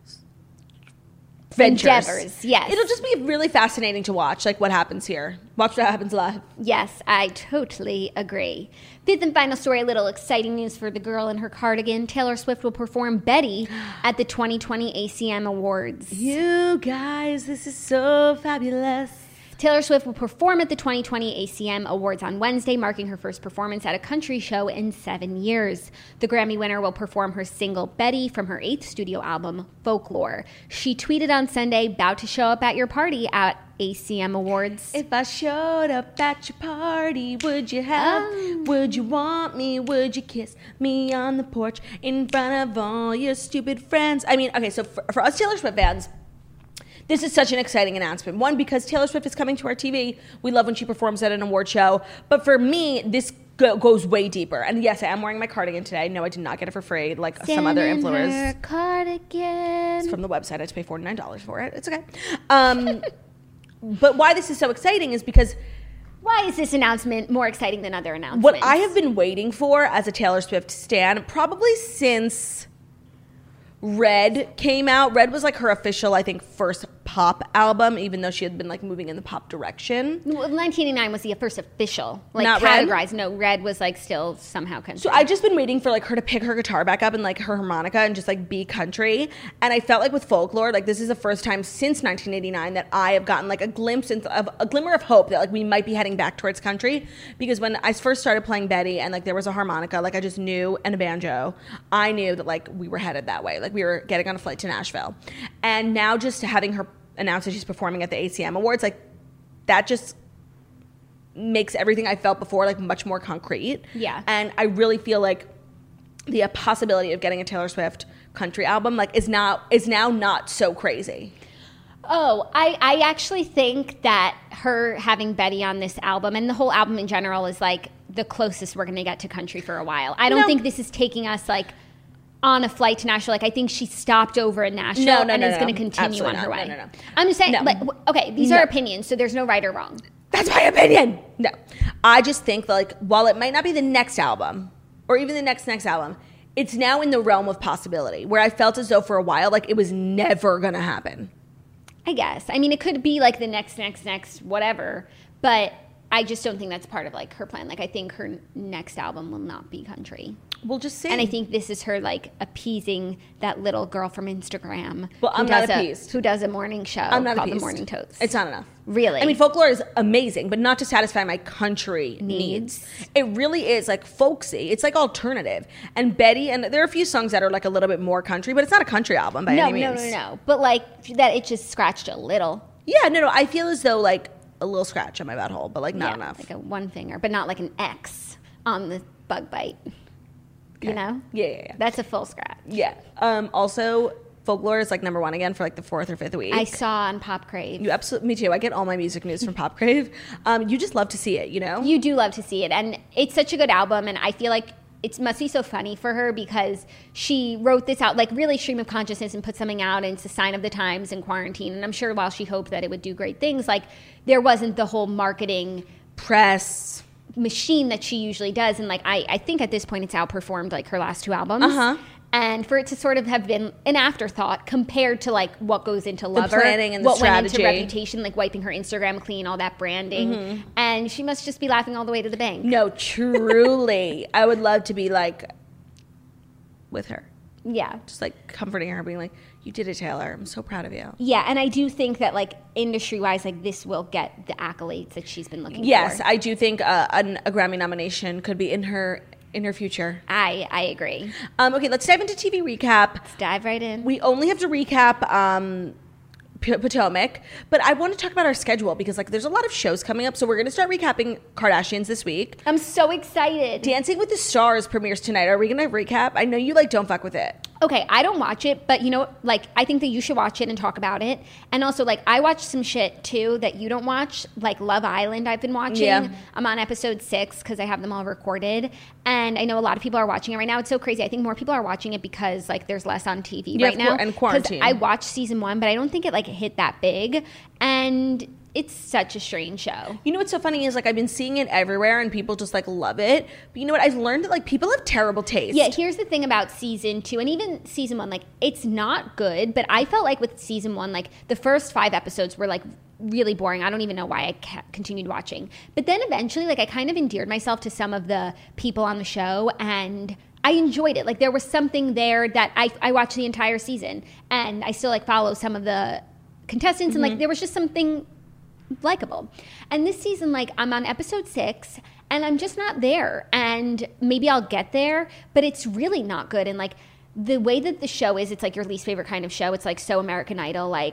D: ventures.
E: Endeavors, yes.
D: It'll just be really fascinating to watch, like what happens here. Watch what happens live.
E: Yes, I totally agree. Fifth and final story, a little exciting news for the girl in her cardigan. Taylor Swift will perform Betty at the twenty twenty A C M Awards.
D: You guys, this is so fabulous.
E: Taylor Swift will perform at the twenty twenty A C M Awards on Wednesday, marking her first performance at a country show in seven years. The Grammy winner will perform her single Betty from her eighth studio album, Folklore. She tweeted on Sunday, about to show up at your party at A C M Awards.
D: If I showed up at your party, would you have?
E: Oh.
D: Would you want me? Would you kiss me on the porch in front of all your stupid friends? I mean, okay, so for, for us Taylor Swift fans, This is such an exciting announcement. One, because Taylor Swift is coming to our T V. We love when she performs at an award show. But for me, this go- goes way deeper. And yes, I am wearing my cardigan today. No, I did not get it for free like
E: Stand
D: some other
E: in
D: influencers.
E: her cardigan.
D: It's from the website. I had to pay forty-nine dollars for it. It's okay. Um, but why this is so exciting is because
E: why is this announcement more exciting than other announcements?
D: what I have been waiting for as a Taylor Swift stan, probably since Red came out. Red was like her official, I think, first pop album, even though she had been like moving in the pop direction.
E: Well, nineteen eighty-nine was the first official, like
D: Not Red?
E: categorized. No, Red was like still somehow country.
D: So I've just been waiting for like her to pick her guitar back up and like her harmonica and just like be country. And I felt like with Folklore, like this is the first time since nineteen eighty-nine that I have gotten like a glimpse into, of a glimmer of hope that like we might be heading back towards country. Because when I first started playing Betty and like there was a harmonica, like I just knew, and a banjo, I knew that like we were headed that way. Like we were getting on a flight to Nashville. And now just having her announce that she's performing at the A C M Awards, like that just makes everything I felt before like much more concrete.
E: Yeah.
D: And I really feel like the possibility of getting a Taylor Swift country album like is now is now not so crazy.
E: Oh, I, I actually think that her having Betty on this album and the whole album in general is like the closest we're going to get to country for a while. I don't
D: No.
E: think this is taking us like on a flight to Nashville. Like I think she stopped over in Nashville
D: No, no,
E: and
D: no,
E: is
D: no.
E: going to continue
D: Absolutely
E: on her
D: not.
E: way.
D: No, no, no.
E: I'm just saying,
D: No.
E: like, w- okay, these
D: No.
E: are opinions, so there's no right or wrong.
D: That's my opinion. No. I just think that, like, while it might not be the next album or even the next next album, it's now in the realm of possibility where I felt as though for a while, like, it was never going to happen.
E: I guess. I mean, it could be like the next, next, next, whatever, but I just don't think that's part of like her plan. Like I think her next album will not be country.
D: We'll just see.
E: And I think this is her like appeasing that little girl from Instagram.
D: Well,
E: who
D: I'm not
E: does a-
D: appeased.
E: Who does a morning show
D: I'm not
E: called
D: appeased.
E: The Morning Totes.
D: It's not enough.
E: Really?
D: I mean, Folklore is amazing, but not to satisfy my country needs.
E: Needs.
D: It really is like folksy. It's like alternative. And Betty, and there are a few songs that are like a little bit more country, but it's not a country album by
E: no,
D: any
E: no,
D: means.
E: no, no. But like that, it just scratched a little.
D: Yeah, no, no. I feel as though like a little scratch on my butthole, but like not
E: Yeah,
D: enough.
E: Like a one finger, but not like an X on the bug bite. You know?
D: Yeah, yeah, yeah.
E: That's a full scratch.
D: Yeah. Um, also, Folklore is like number one again for like the fourth or fifth week.
E: I saw on Pop Crave.
D: You absolutely, me too. I get all my music news from Pop Crave. Um, you just love to see it, you know?
E: You do love to see it, and it's such a good album, and I feel like it must be so funny for her because she wrote this out, like really stream of consciousness and put something out, and it's a sign of the times in quarantine, and I'm sure while she hoped that it would do great things, like there wasn't the whole marketing
D: Press.
E: machine that she usually does, and like I, I think at this point it's outperformed like her last two albums.
D: Uh-huh.
E: And for it to sort of have been an afterthought compared to like what goes into Lover,
D: planning and the
E: what went into
D: strategy.
E: Reputation, like wiping her Instagram clean, all that branding,
D: Mm-hmm.
E: and she must just be laughing all the way to the bank.
D: No, truly. I would love to be like with her.
E: Yeah.
D: Just like comforting her, being like, you did it, Taylor. I'm so proud of you.
E: Yeah, and I do think that like industry wise, like this will get the accolades that she's been looking
D: Yes,
E: for.
D: I do think uh, an, a Grammy nomination could be in her in her future.
E: I I agree.
D: Um, okay, let's dive into T V recap.
E: Let's dive right in.
D: We only have to recap um, P- Potomac, but I want to talk about our schedule because like there's a lot of shows coming up. So we're going to start recapping Kardashians this week.
E: I'm so excited.
D: Dancing with the Stars premieres tonight. Are we going to recap? I know you like don't fuck with it.
E: Okay, I don't watch it, but you know, like I think that you should watch it and talk about it. And also, like I watch some shit too that you don't watch, like Love Island. I've been watching.
D: Yeah.
E: I'm on episode six because I have them all recorded, and I know a lot of people are watching it right now. It's so crazy. I think more people are watching it because like there's less on T V
D: Yeah,
E: right
D: of
E: now.
D: cour- and
E: 'Cause
D: quarantine.
E: I watched season one, but I don't think it like hit that big, and it's such a strange show.
D: You know what's so funny is like I've been seeing it everywhere and people just like love it. But you know what? I've learned that like people have terrible taste.
E: Yeah, here's the thing about season two and even season one, like it's not good, but I felt like with season one, like the first five episodes were like really boring. I don't even know why I ca- continued watching. But then eventually, like I kind of endeared myself to some of the people on the show and I enjoyed it. Like there was something there that I, I watched the entire season and I still like follow some of the contestants
D: Mm-hmm.
E: and like there was just something likable. And this season, like I'm on episode six and I'm just not there. And maybe I'll get there, but it's really not good. And like the way that the show is, it's like your least favorite kind of show. It's like so American Idol, like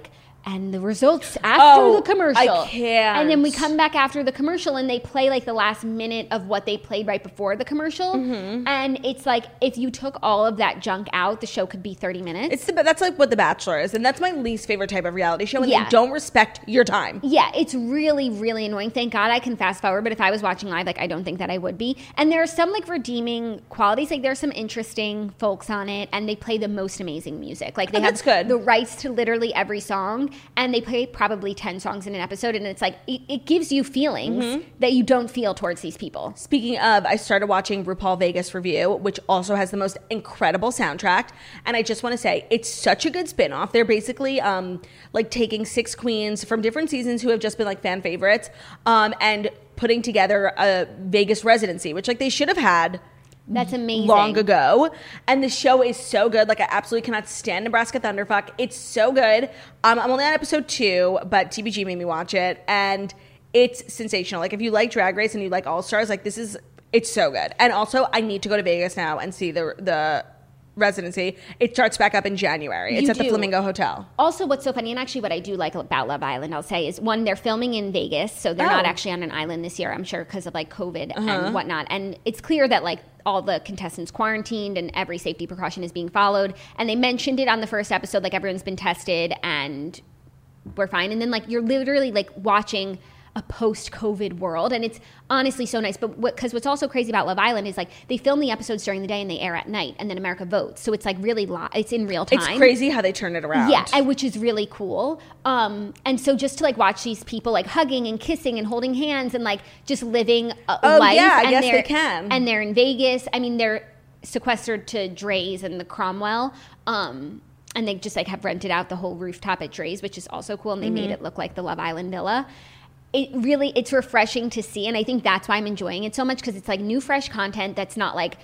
E: and the results after
D: Oh,
E: the commercial.
D: I can't.
E: And then we come back after the commercial and they play like the last minute of what they played right before the commercial. Mm-hmm. And it's like, if you took all of that junk out, the show could be thirty minutes.
D: It's the, that's like what The Bachelor is. And that's my least favorite type of reality show. When
E: Yeah.
D: they don't respect your time.
E: Yeah, it's really, really annoying. Thank God I can fast forward, but if I was watching live, like, I don't think that I would be. And there are some, like, redeeming qualities. Like, there's some interesting folks on it, and they play the most amazing music. Like, they
D: Oh,
E: have
D: that's good.
E: the rights to literally every song, and they play probably ten songs in an episode, and it's like, it, it gives you feelings
D: Mm-hmm.
E: that you don't feel towards these people.
D: Speaking of, I started watching RuPaul Vegas Review, which also has the most incredible soundtrack. And I just want to say, it's such a good spinoff. They're basically um, like taking six queens from different seasons who have just been like fan favorites um, and putting together a Vegas residency, which like they should have had
E: That's amazing.
D: long ago. And the show is so good. Like, I absolutely cannot stand Nebraska Thunderfuck. It's so good. Um, I'm only on episode two, but T B G made me watch it. And it's sensational. Like, if you like Drag Race and you like All Stars, like, this is, it's so good. And also, I need to go to Vegas now and see the the residency. It starts back up in January. It's
E: You
D: at the
E: do.
D: Flamingo Hotel.
E: Also, what's so funny, and actually what I do like about Love Island, I'll say, is one, they're filming in Vegas, so they're not
D: Oh.
E: actually on an island this year, I'm sure, because of like COVID and whatnot. And it's clear that like all the contestants quarantined and every safety precaution is being followed. And they mentioned it on the first episode, like everyone's been tested and we're fine. And then like you're literally like watching a post-COVID world, and it's honestly so nice. But what, because what's also crazy about Love Island is like they film the episodes during the day and they air at night, and then America votes, so it's like really li- it's in real time.
D: It's crazy how they turn it around.
E: Yeah, and which is really cool. Um, and so just to like watch these people like hugging and kissing and holding hands and like just living a
D: Oh,
E: life.
D: yeah, I
E: and
D: guess
E: they're-
D: they can.
E: And they're in Vegas. I mean, they're sequestered to Dre's and the Cromwell. Um, and they just like have rented out the whole rooftop at Dre's, which is also cool. And they
D: Mm-hmm.
E: made it look like the Love Island villa. It really, it's refreshing to see. And I think that's why I'm enjoying it so much, because it's like new, fresh content that's not like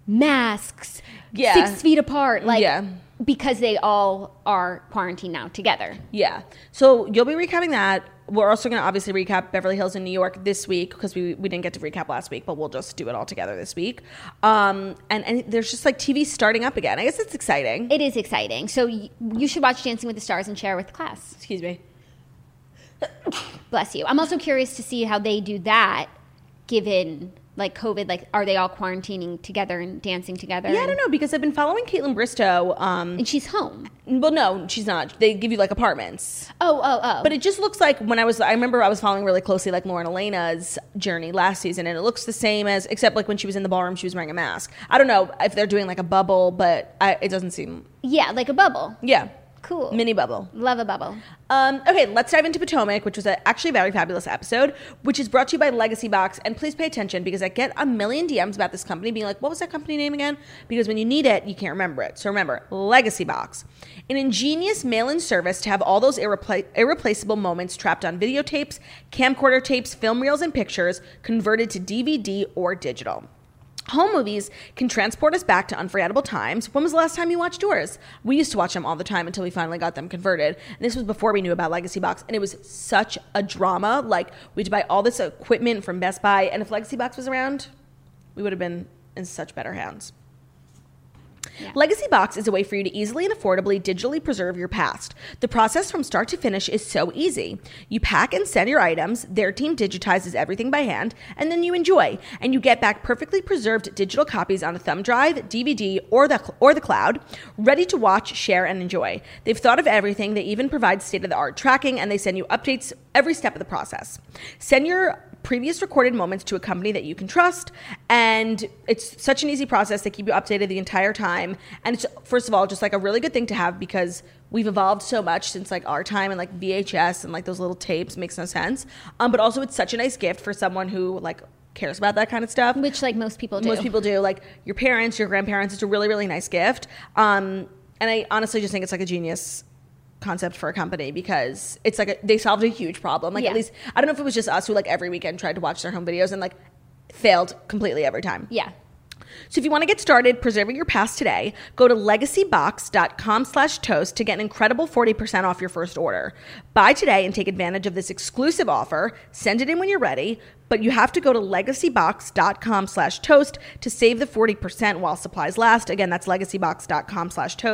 E: masks,
D: Yeah.
E: six feet apart. Like,
D: Yeah.
E: because they all are quarantined now together.
D: Yeah. So you'll be recapping that. We're also going to obviously recap Beverly Hills in New York this week, because we, we didn't get to recap last week, but we'll just do it all together this week. Um, and, and there's just like T V starting up again. I guess it's exciting.
E: It is exciting. So y- you should watch Dancing with the Stars and share with the class.
D: Excuse me.
E: Bless you. I'm also curious to see how they do that, given like COVID. Like, are they all quarantining together and dancing together?
D: Yeah, I
E: and,
D: don't know, because I've been following Caitlin Bristow. Um,
E: And she's home.
D: well, no, she's not. They give you like apartments.
E: Oh, oh, oh.
D: But it just looks like when I was, I remember I was following really closely like Lauren Elena's journey last season, and it looks the same as, except like when she was in the ballroom, she was wearing a mask. I don't know if they're doing like a bubble, but I, it doesn't seem,
E: yeah, like a bubble.
D: yeah.
E: Cool.
D: Mini bubble.
E: Love a bubble.
D: Um, okay, let's dive into Potomac, which was a, actually a very fabulous episode, which is brought to you by Legacy Box. And please pay attention, because I get a million D Ms about this company being like, what was that company name again? Because when you need it, you can't remember it. So remember, Legacy Box. An ingenious mail-in service to have all those irrepla- irreplaceable moments trapped on videotapes, camcorder tapes, film reels, and pictures converted to D V D or digital. Home movies can transport us back to unforgettable times. When was the last time you watched yours? We used to watch them all the time until we finally got them converted. And this was before we knew about Legacy Box. And it was such a drama. Like, we had to buy all this equipment from Best Buy. And if Legacy Box was around, we would have been in such better hands. Yeah. Legacy Box is a way for you to easily and affordably digitally preserve your past. The process from start to finish is so easy. You pack and send your items, their team digitizes everything by hand, and then you enjoy. And you get back perfectly preserved digital copies on a thumb drive, D V D, or the, or the cloud, ready to watch, share, and enjoy. They've thought of everything. They even provide state-of-the-art tracking, and they send you updates every step of the process. Send your previous recorded moments to a company that you can trust, and it's such an easy process. They keep you updated the entire time, and it's, first of all, just like a really good thing to have, because we've evolved so much since like our time, and like V H S and like those little tapes makes no sense. Um, but also it's such a nice gift for someone who like cares about that kind of stuff.
E: Which like most people do.
D: Most people do. Like your parents, your grandparents. It's a really, really nice gift. Um, and I honestly just think it's like a genius concept for a company, because it's like a, they solved a huge problem. Like,
E: Yeah.
D: at least I don't know if it was just us who like every weekend tried to watch their home videos and like failed completely every time.
E: Yeah.
D: So if you want to get started preserving your past today, go to legacybox.com slash toast to get an incredible forty percent off your first order. Buy today and take advantage of this exclusive offer. Send it in when you're ready, but you have to go to legacybox.com slash toast to save the forty percent while supplies last. Again, that's legacybox.com slash toast.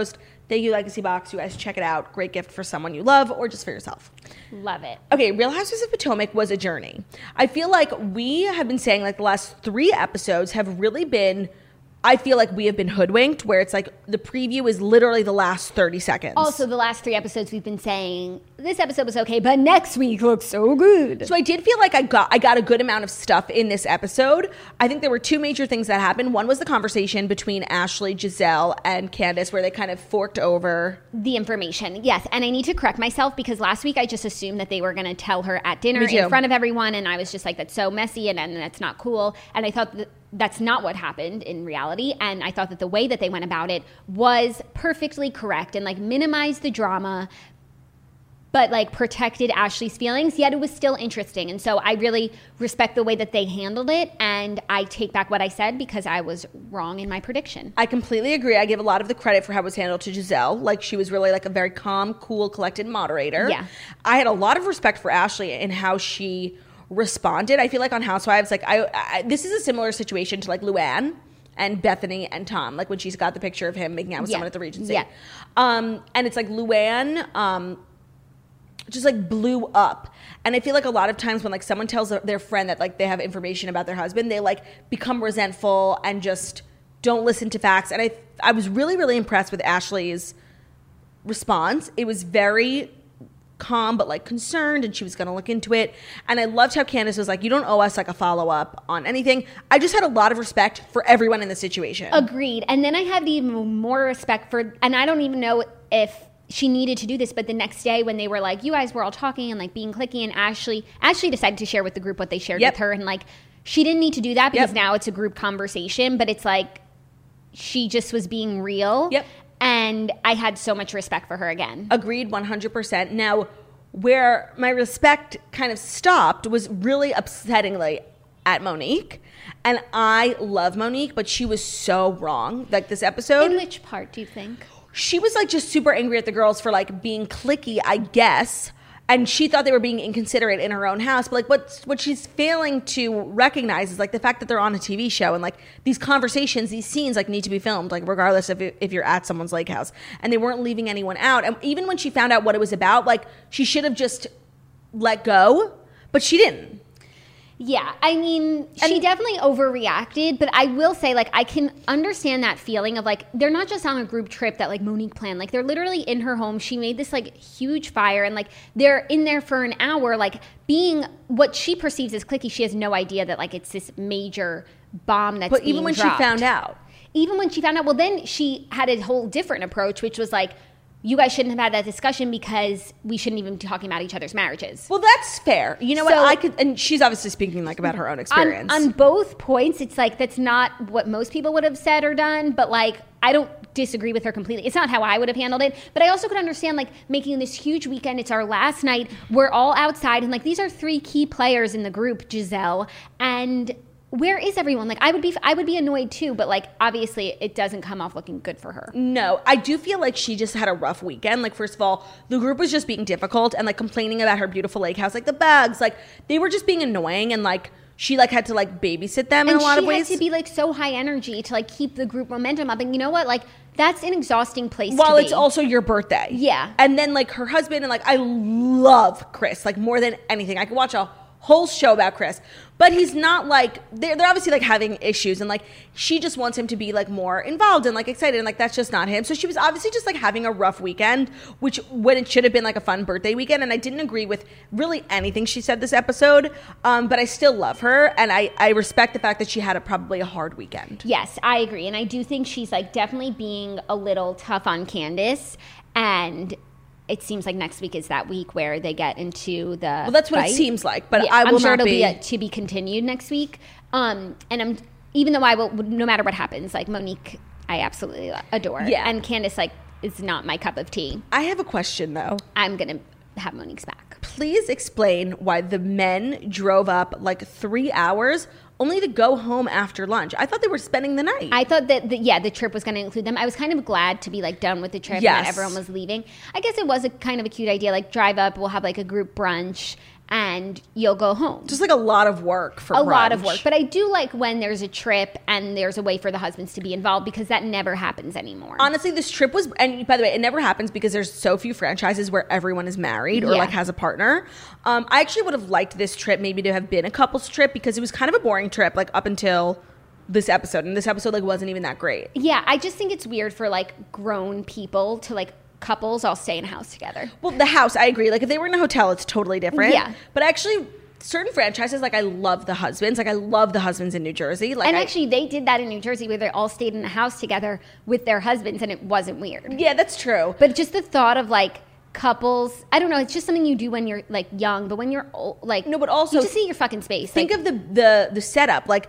D: Thank you, Legacy Box. You guys check it out. Great gift for someone you love or just for yourself.
E: Love it.
D: Okay, Real Housewives of Potomac was a journey. I feel like we have been saying like the last three episodes have really been, I feel like we have been hoodwinked, where it's like the preview is literally the last thirty seconds.
E: Also, the last three episodes we've been saying, this episode was okay, but next week looks so good.
D: So I did feel like I got I got a good amount of stuff in this episode. I think there were two major things that happened. One was the conversation between Ashley, Giselle, and Candace, where they kind of forked over
E: the information. Yes, and I need to correct myself because last week I just assumed that they were going to tell her at dinner
D: Me too.
E: in front of everyone, and I was just like, that's so messy, and, and that's not cool. And I thought that that's not what happened in reality, and I thought that the way that they went about it was perfectly correct and like minimized the drama, but like protected Ashley's feelings, yet it was still interesting. And so I really respect the way that they handled it, and I take back what I said because I was wrong in my prediction.
D: I completely agree. I give a lot of the credit for how it was handled to Giselle. Like, she was really like a very calm, cool, collected moderator.
E: Yeah.
D: I had a lot of respect for Ashley in how she responded. I feel like on Housewives, like I, I this is a similar situation to like Luann and Bethany and Tom, like when she's got the picture of him making out with
E: Yeah.
D: someone at the Regency.
E: Yeah.
D: Um, and it's like Luann um, just like blew up. And I feel like a lot of times when like someone tells their friend that like they have information about their husband, they like become resentful and just don't listen to facts. And I I was really, really impressed with Ashley's response. It was very calm but like concerned, and she was going to look into it. And I loved how Candace was like, you don't owe us like a follow-up on anything. I just had a lot of respect for everyone in the situation.
E: Agreed. And then I had even more respect for, and I don't even know if she needed to do this, but the next day when they were like, you guys were all talking and like being cliquey, and Ashley Ashley decided to share with the group what they shared
D: Yep.
E: with her, and like she didn't need to do that because
D: Yep.
E: now it's a group conversation, but it's like she just was being real.
D: Yep.
E: And I had so much respect for her again.
D: Agreed, one hundred percent. Now, where my respect kind of stopped was really upsettingly at Monique. And I love Monique, but she was so wrong. Like this episode.
E: In which part do you think?
D: She was like just super angry at the girls for like being cliquey, I guess. And she thought they were being inconsiderate in her own house. But like what what she's failing to recognize is like the fact that they're on a T V show, and like these conversations, these scenes like need to be filmed, like regardless of if you're at someone's lake house. And they weren't leaving anyone out. And even when she found out what it was about, like she should have just let go, but she didn't.
E: Yeah, I mean, she
D: And-
E: definitely overreacted, but I will say, like, I can understand that feeling of, like, they're not just on a group trip that, like, Monique planned. Like, they're literally in her home. She made this, like, huge fire, and, like, they're in there for an hour, like, being what she perceives as cliquey. She has no idea that, like, it's this major bomb that's
D: But
E: being
D: even when
E: dropped.
D: she found out.
E: Even when she found out, well, then she had a whole different approach, which was, like, you guys shouldn't have had that discussion because we shouldn't even be talking about each other's marriages.
D: Well, that's fair. You know
E: So-
D: what? I could, and she's obviously speaking like about her own experience.
E: On, on both points, it's like that's not what most people would have said or done, but like I don't disagree with her completely. It's not how I would have handled it, but I also could understand like making this huge weekend. It's our last night. We're all outside, and like these are three key players in the group, Giselle, and where is everyone? Like I would be, I would be annoyed too, but like obviously it doesn't come off looking good for her.
D: No, I do feel like she just had a rough weekend. Like, first of all, the group was just being difficult and like complaining about her beautiful lake house, like the bugs, like they were just being annoying, and like she like had to like babysit them in
E: And
D: a lot
E: she
D: of ways.
E: had to be like so high energy to like keep the group momentum up. And you know what? Like that's an exhausting place
D: While
E: to be.
D: it's also your birthday.
E: Yeah.
D: And then like her husband, and like I love Chris, like more than anything. I could watch a whole show about Chris, but he's not like, they're, they're obviously like having issues, and like she just wants him to be like more involved and like excited, and like that's just not him. So she was obviously just like having a rough weekend, which when it should have been like a fun birthday weekend. And I didn't agree with really anything she said this episode, um, but I still love her, and I, I respect the fact that she had a probably a hard weekend.
E: Yes, I agree. And I do think she's like definitely being a little tough on Candace. And it seems like next week is that week where they get into the
D: Well, that's what
E: fight.
D: it seems like, but
E: Yeah,
D: I will
E: I'm sure
D: not
E: it'll
D: be.
E: be a, to be continued next week. Um, and I'm even though I will, no matter what happens, like Monique, I absolutely adore.
D: Yeah.
E: And Candace, like, is not my cup of tea.
D: I have a question though.
E: I'm gonna have Monique's back.
D: Please explain why the men drove up like three hours only to go home after lunch. I thought they were spending the night.
E: I thought that, the, yeah, the trip was going to include them. I was kind of glad to be, like, done with the trip
D: Yes.
E: and that everyone was leaving. I guess it was a kind of a cute idea, like, drive up, we'll have, like, a group brunch, and you'll go home.
D: Just like a lot of work for
E: a
D: brunch.
E: lot of work. But I do like when there's a trip and there's a way for the husbands to be involved, because that never happens anymore.
D: Honestly, this trip was, and by the way, it never happens because there's so few franchises where everyone is married or
E: Yeah.
D: like has a partner. Um, I actually would have liked this trip maybe to have been a couple's trip, because it was kind of a boring trip like up until this episode, and this episode like wasn't even that great.
E: Yeah, I just think it's weird for like grown people to like couples all stay in a house together.
D: Well, the house, I agree. Like if they were in a hotel, it's totally different.
E: Yeah.
D: But actually, certain franchises, like I love the husbands. Like I love the husbands in New Jersey. Like
E: And
D: I,
E: actually, they did that in New Jersey where they all stayed in a house together with their husbands, and it wasn't weird.
D: yeah, that's true.
E: But just the thought of like couples, I don't know, it's just something you do when you're like young, but when you're old, like
D: No, but also-
E: you just need your fucking space.
D: Think
E: like,
D: of the the the setup. Like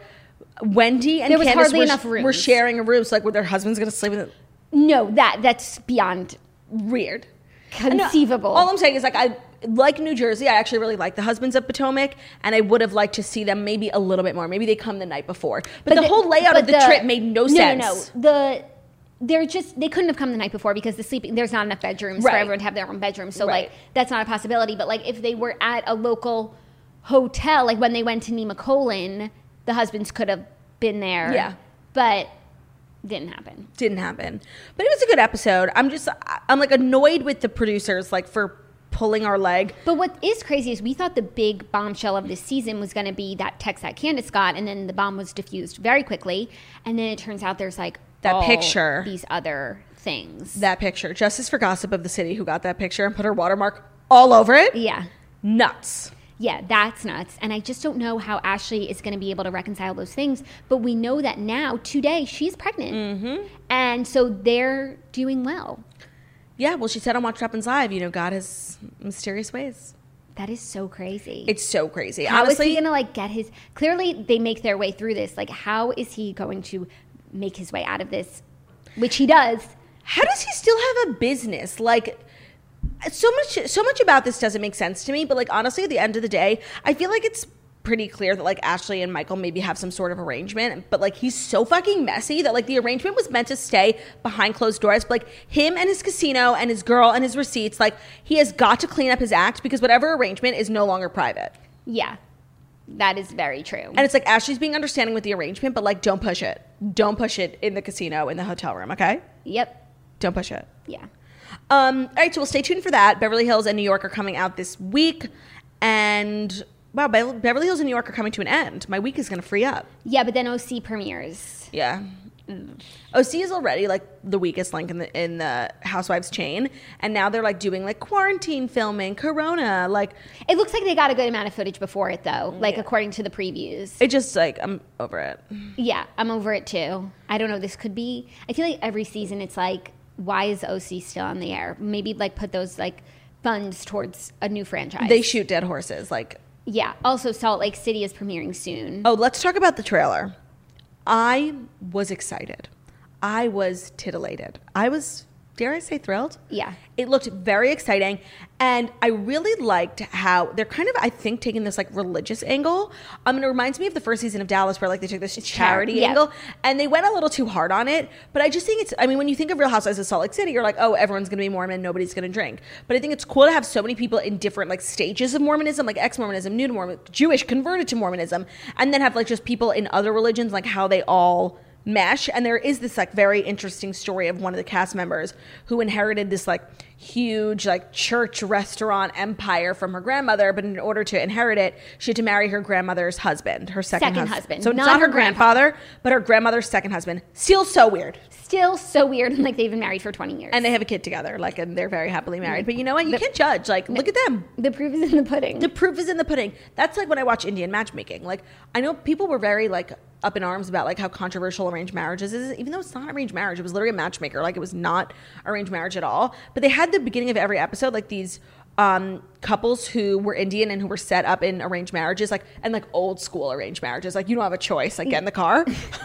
D: Wendy and
E: There was
D: Candace
E: hardly
D: were,
E: enough rooms.
D: were sharing a room. So like, were their husbands going to sleep in the
E: no, that that's beyond
D: weird?
E: conceivable.
D: All I'm saying is like I like New Jersey. I actually really like the Husbands of Potomac, and I would have liked to see them maybe a little bit more. Maybe they come the night before. But, the, whole layout
E: but
D: of the, trip made no,
E: no
D: sense.
E: No, no, The they're just they couldn't have come the night before because the sleeping there's not enough bedrooms
D: Right.
E: for everyone to have their own bedroom. So
D: Right.
E: like that's not a possibility. But like if they were at a local hotel, like when they went to Nemacolin, the husbands could have been there.
D: Yeah.
E: But didn't happen.
D: Didn't happen. But it was a good episode. I'm just I'm like annoyed with the producers like for pulling our leg.
E: But what is crazy is we thought the big bombshell of this season was going to be that text that Candace got, and then the bomb was diffused very quickly. And then it turns out there's like
D: That
E: all
D: picture.
E: these other things.
D: That picture. Justice for Gossip of the City, who got that picture and put her watermark all over it.
E: yeah.
D: Nuts.
E: Yeah, that's nuts. And I just don't know how Ashley is going to be able to reconcile those things. But we know that now, today, she's pregnant. Mm-hmm. And so they're doing well.
D: Yeah, well, she said on Watch What Happens Live, you know, God has mysterious ways.
E: That is so crazy.
D: It's so crazy.
E: How
D: Honestly,
E: is he going to, like, get his... Clearly, they make their way through this. Like, how is he going to make his way out of this? Which he does.
D: how does he still have a business? Like, so much so much about this doesn't make sense to me, but like honestly at the end of the day I feel like it's pretty clear that like Ashley and Michael maybe have some sort of arrangement, but like he's so fucking messy that like the arrangement was meant to stay behind closed doors, but like him and his casino and his girl and his receipts, like he has got to clean up his act because whatever arrangement is no longer private.
E: Yeah. That is very true.
D: And it's like Ashley's being understanding with the arrangement, but like don't push it. Don't push it in the casino, in the hotel room, okay?
E: Yep.
D: Don't push it.
E: Yeah.
D: Um, all right, so we'll stay tuned for that. Beverly Hills and New York are coming out this week. And wow, Be- Beverly Hills and New York are coming to an end. My week is going to free up.
E: Yeah, but then O C premieres.
D: Yeah. O C is already like the weakest link in the in the Housewives chain, and now they're like doing like quarantine filming, Corona, like
E: It looks like they got a good amount of footage before it, though, like according to the previews.
D: it just like I'm over it.
E: Yeah, I'm over it too. I don't know. This could be. I feel like every season it's like, why is O C still on the air? Maybe like put those like funds towards a new franchise.
D: They shoot dead horses. Like,
E: Yeah. Also, Salt Lake City is premiering soon.
D: oh, let's talk about the trailer. I was excited. I was titillated. I was, dare I say, thrilled?
E: Yeah.
D: It looked very exciting, and I really liked how they're kind of, I think, taking this like religious angle. I mean, it reminds me of the first season of Dallas, where like they took this charity
E: yeah.
D: angle, and they went a little too hard on it. But I just think it's, I mean, when you think of Real Housewives of Salt Lake City, you're like, oh, everyone's going to be Mormon, nobody's going to drink. But I think it's cool to have so many people in different like stages of Mormonism, like ex-Mormonism, new to Mormon, Jewish, converted to Mormonism, and then have like just people in other religions, like how they all mesh. And there is this like very interesting story of one of the cast members who inherited this like huge like church restaurant empire from her grandmother, but in order to inherit it she had to marry her grandmother's husband, her second,
E: Second
D: hus-
E: husband,
D: so it's
E: not
D: not, her
E: her
D: grandfather, but her grandmother's second husband. Still so weird.
E: Still so weird, and like they've been married for twenty years.
D: And they have a kid together, like, and they're very happily married. But you know what, you can't judge. Like, look at them.
E: the proof is in the pudding.
D: The proof is in the pudding. That's like when I watch Indian matchmaking. Like, I know people were very like up in arms about like how controversial arranged marriages is, even though it's not arranged marriage. It was literally a matchmaker. Like, it was not arranged marriage at all. But they had the beginning of every episode like these um couples who were Indian and who were set up in arranged marriages, like, and like old school arranged marriages. Like, you don't have a choice. Like, get in the car.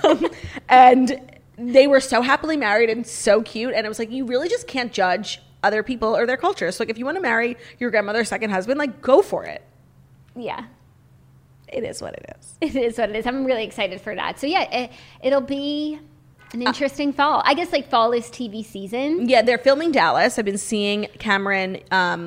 D: And they were so happily married and so cute. And it was like, you really just can't judge other people or their culture. So like, if you want to marry your grandmother's second husband, like, go for it.
E: Yeah.
D: It is what it is.
E: It is what it is. I'm really excited for that. So yeah, it, it'll be an interesting fall. I guess like fall is T V season.
D: Yeah, they're filming Dallas. I've been seeing Cameron um,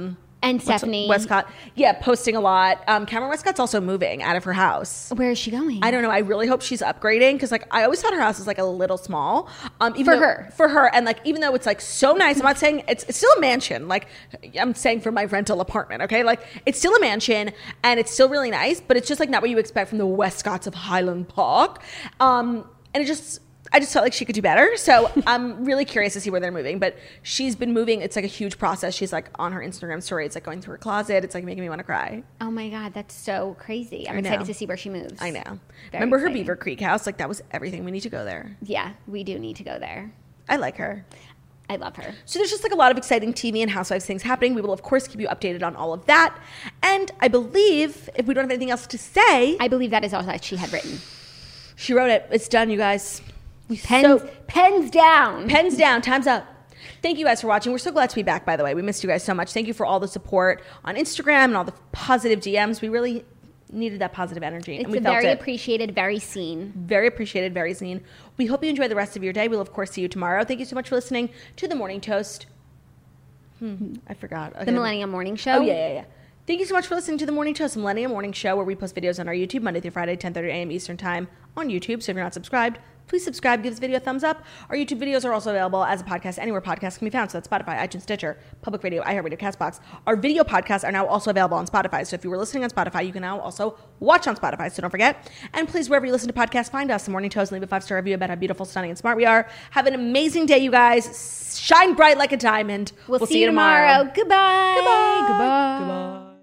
E: And Stephanie
D: Westcott, yeah, posting a lot. Um, Cameron Westcott's also moving out of her house.
E: Where is she going?
D: I don't know. I really hope she's upgrading because, like, I always thought her house was like a little small. Um, even
E: For
D: though,
E: her.
D: for her, and like, even though it's like so nice, I'm not saying it's, it's still a mansion. Like, I'm saying for my rental apartment, okay? Like, it's still a mansion and it's still really nice, but it's just like not what you expect from the Westcotts of Highland Park. Um, and it just. I just felt like she could do better. So I'm really curious to see where they're moving. But she's been moving. It's like a huge process. She's like on her Instagram story. It's like going through her closet. It's like making me want to cry.
E: Oh my God, that's so crazy. I'm
D: I
E: excited
D: know.
E: to see where she moves.
D: I know.
E: Very
D: Remember her
E: exciting.
D: Beaver Creek house? Like that was everything. We need to go there.
E: Yeah, we do need to go there.
D: I like her.
E: I love her.
D: So there's just like a lot of exciting T V and Housewives things happening. We will, of course, keep you updated on all of that. And I believe, if we don't have anything else to say,
E: I believe that is all that she had written.
D: she wrote it. It's done, you guys. We
E: Pens,
D: so,
E: pens down.
D: pens down. Time's up. Thank you guys for watching. We're so glad to be back, by the way. We missed you guys so much. Thank you for all the support on Instagram and all the positive D Ms. We really needed that positive energy.
E: It's
D: and we
E: a
D: felt
E: very
D: it.
E: appreciated, very seen.
D: Very appreciated, very seen. We hope you enjoy the rest of your day. We'll, of course, see you tomorrow. Thank you so much for listening to The Morning Toast. Hmm, I forgot. Okay.
E: The Millennium Morning Show.
D: Oh, yeah, yeah, yeah. Thank you so much for listening to The Morning Toast, the Millennium Morning Show, where we post videos on our YouTube Monday through Friday, ten thirty a.m. Eastern Time on YouTube. So if you're not subscribed, please subscribe, give this video a thumbs up. Our YouTube videos are also available as a podcast anywhere podcasts can be found. So that's Spotify, iTunes, Stitcher, Public Radio, iHeartRadio, CastBox. Our video podcasts are now also available on Spotify. So if you were listening on Spotify, you can now also watch on Spotify. So don't forget. And please, wherever you listen to podcasts, find us, The Morning Toast, and leave a five-star review about how beautiful, stunning, and smart we are. Have an amazing day, you guys. Shine bright like a diamond.
E: We'll, see, you tomorrow. tomorrow. Goodbye.
D: Goodbye.
E: Goodbye.
D: Goodbye.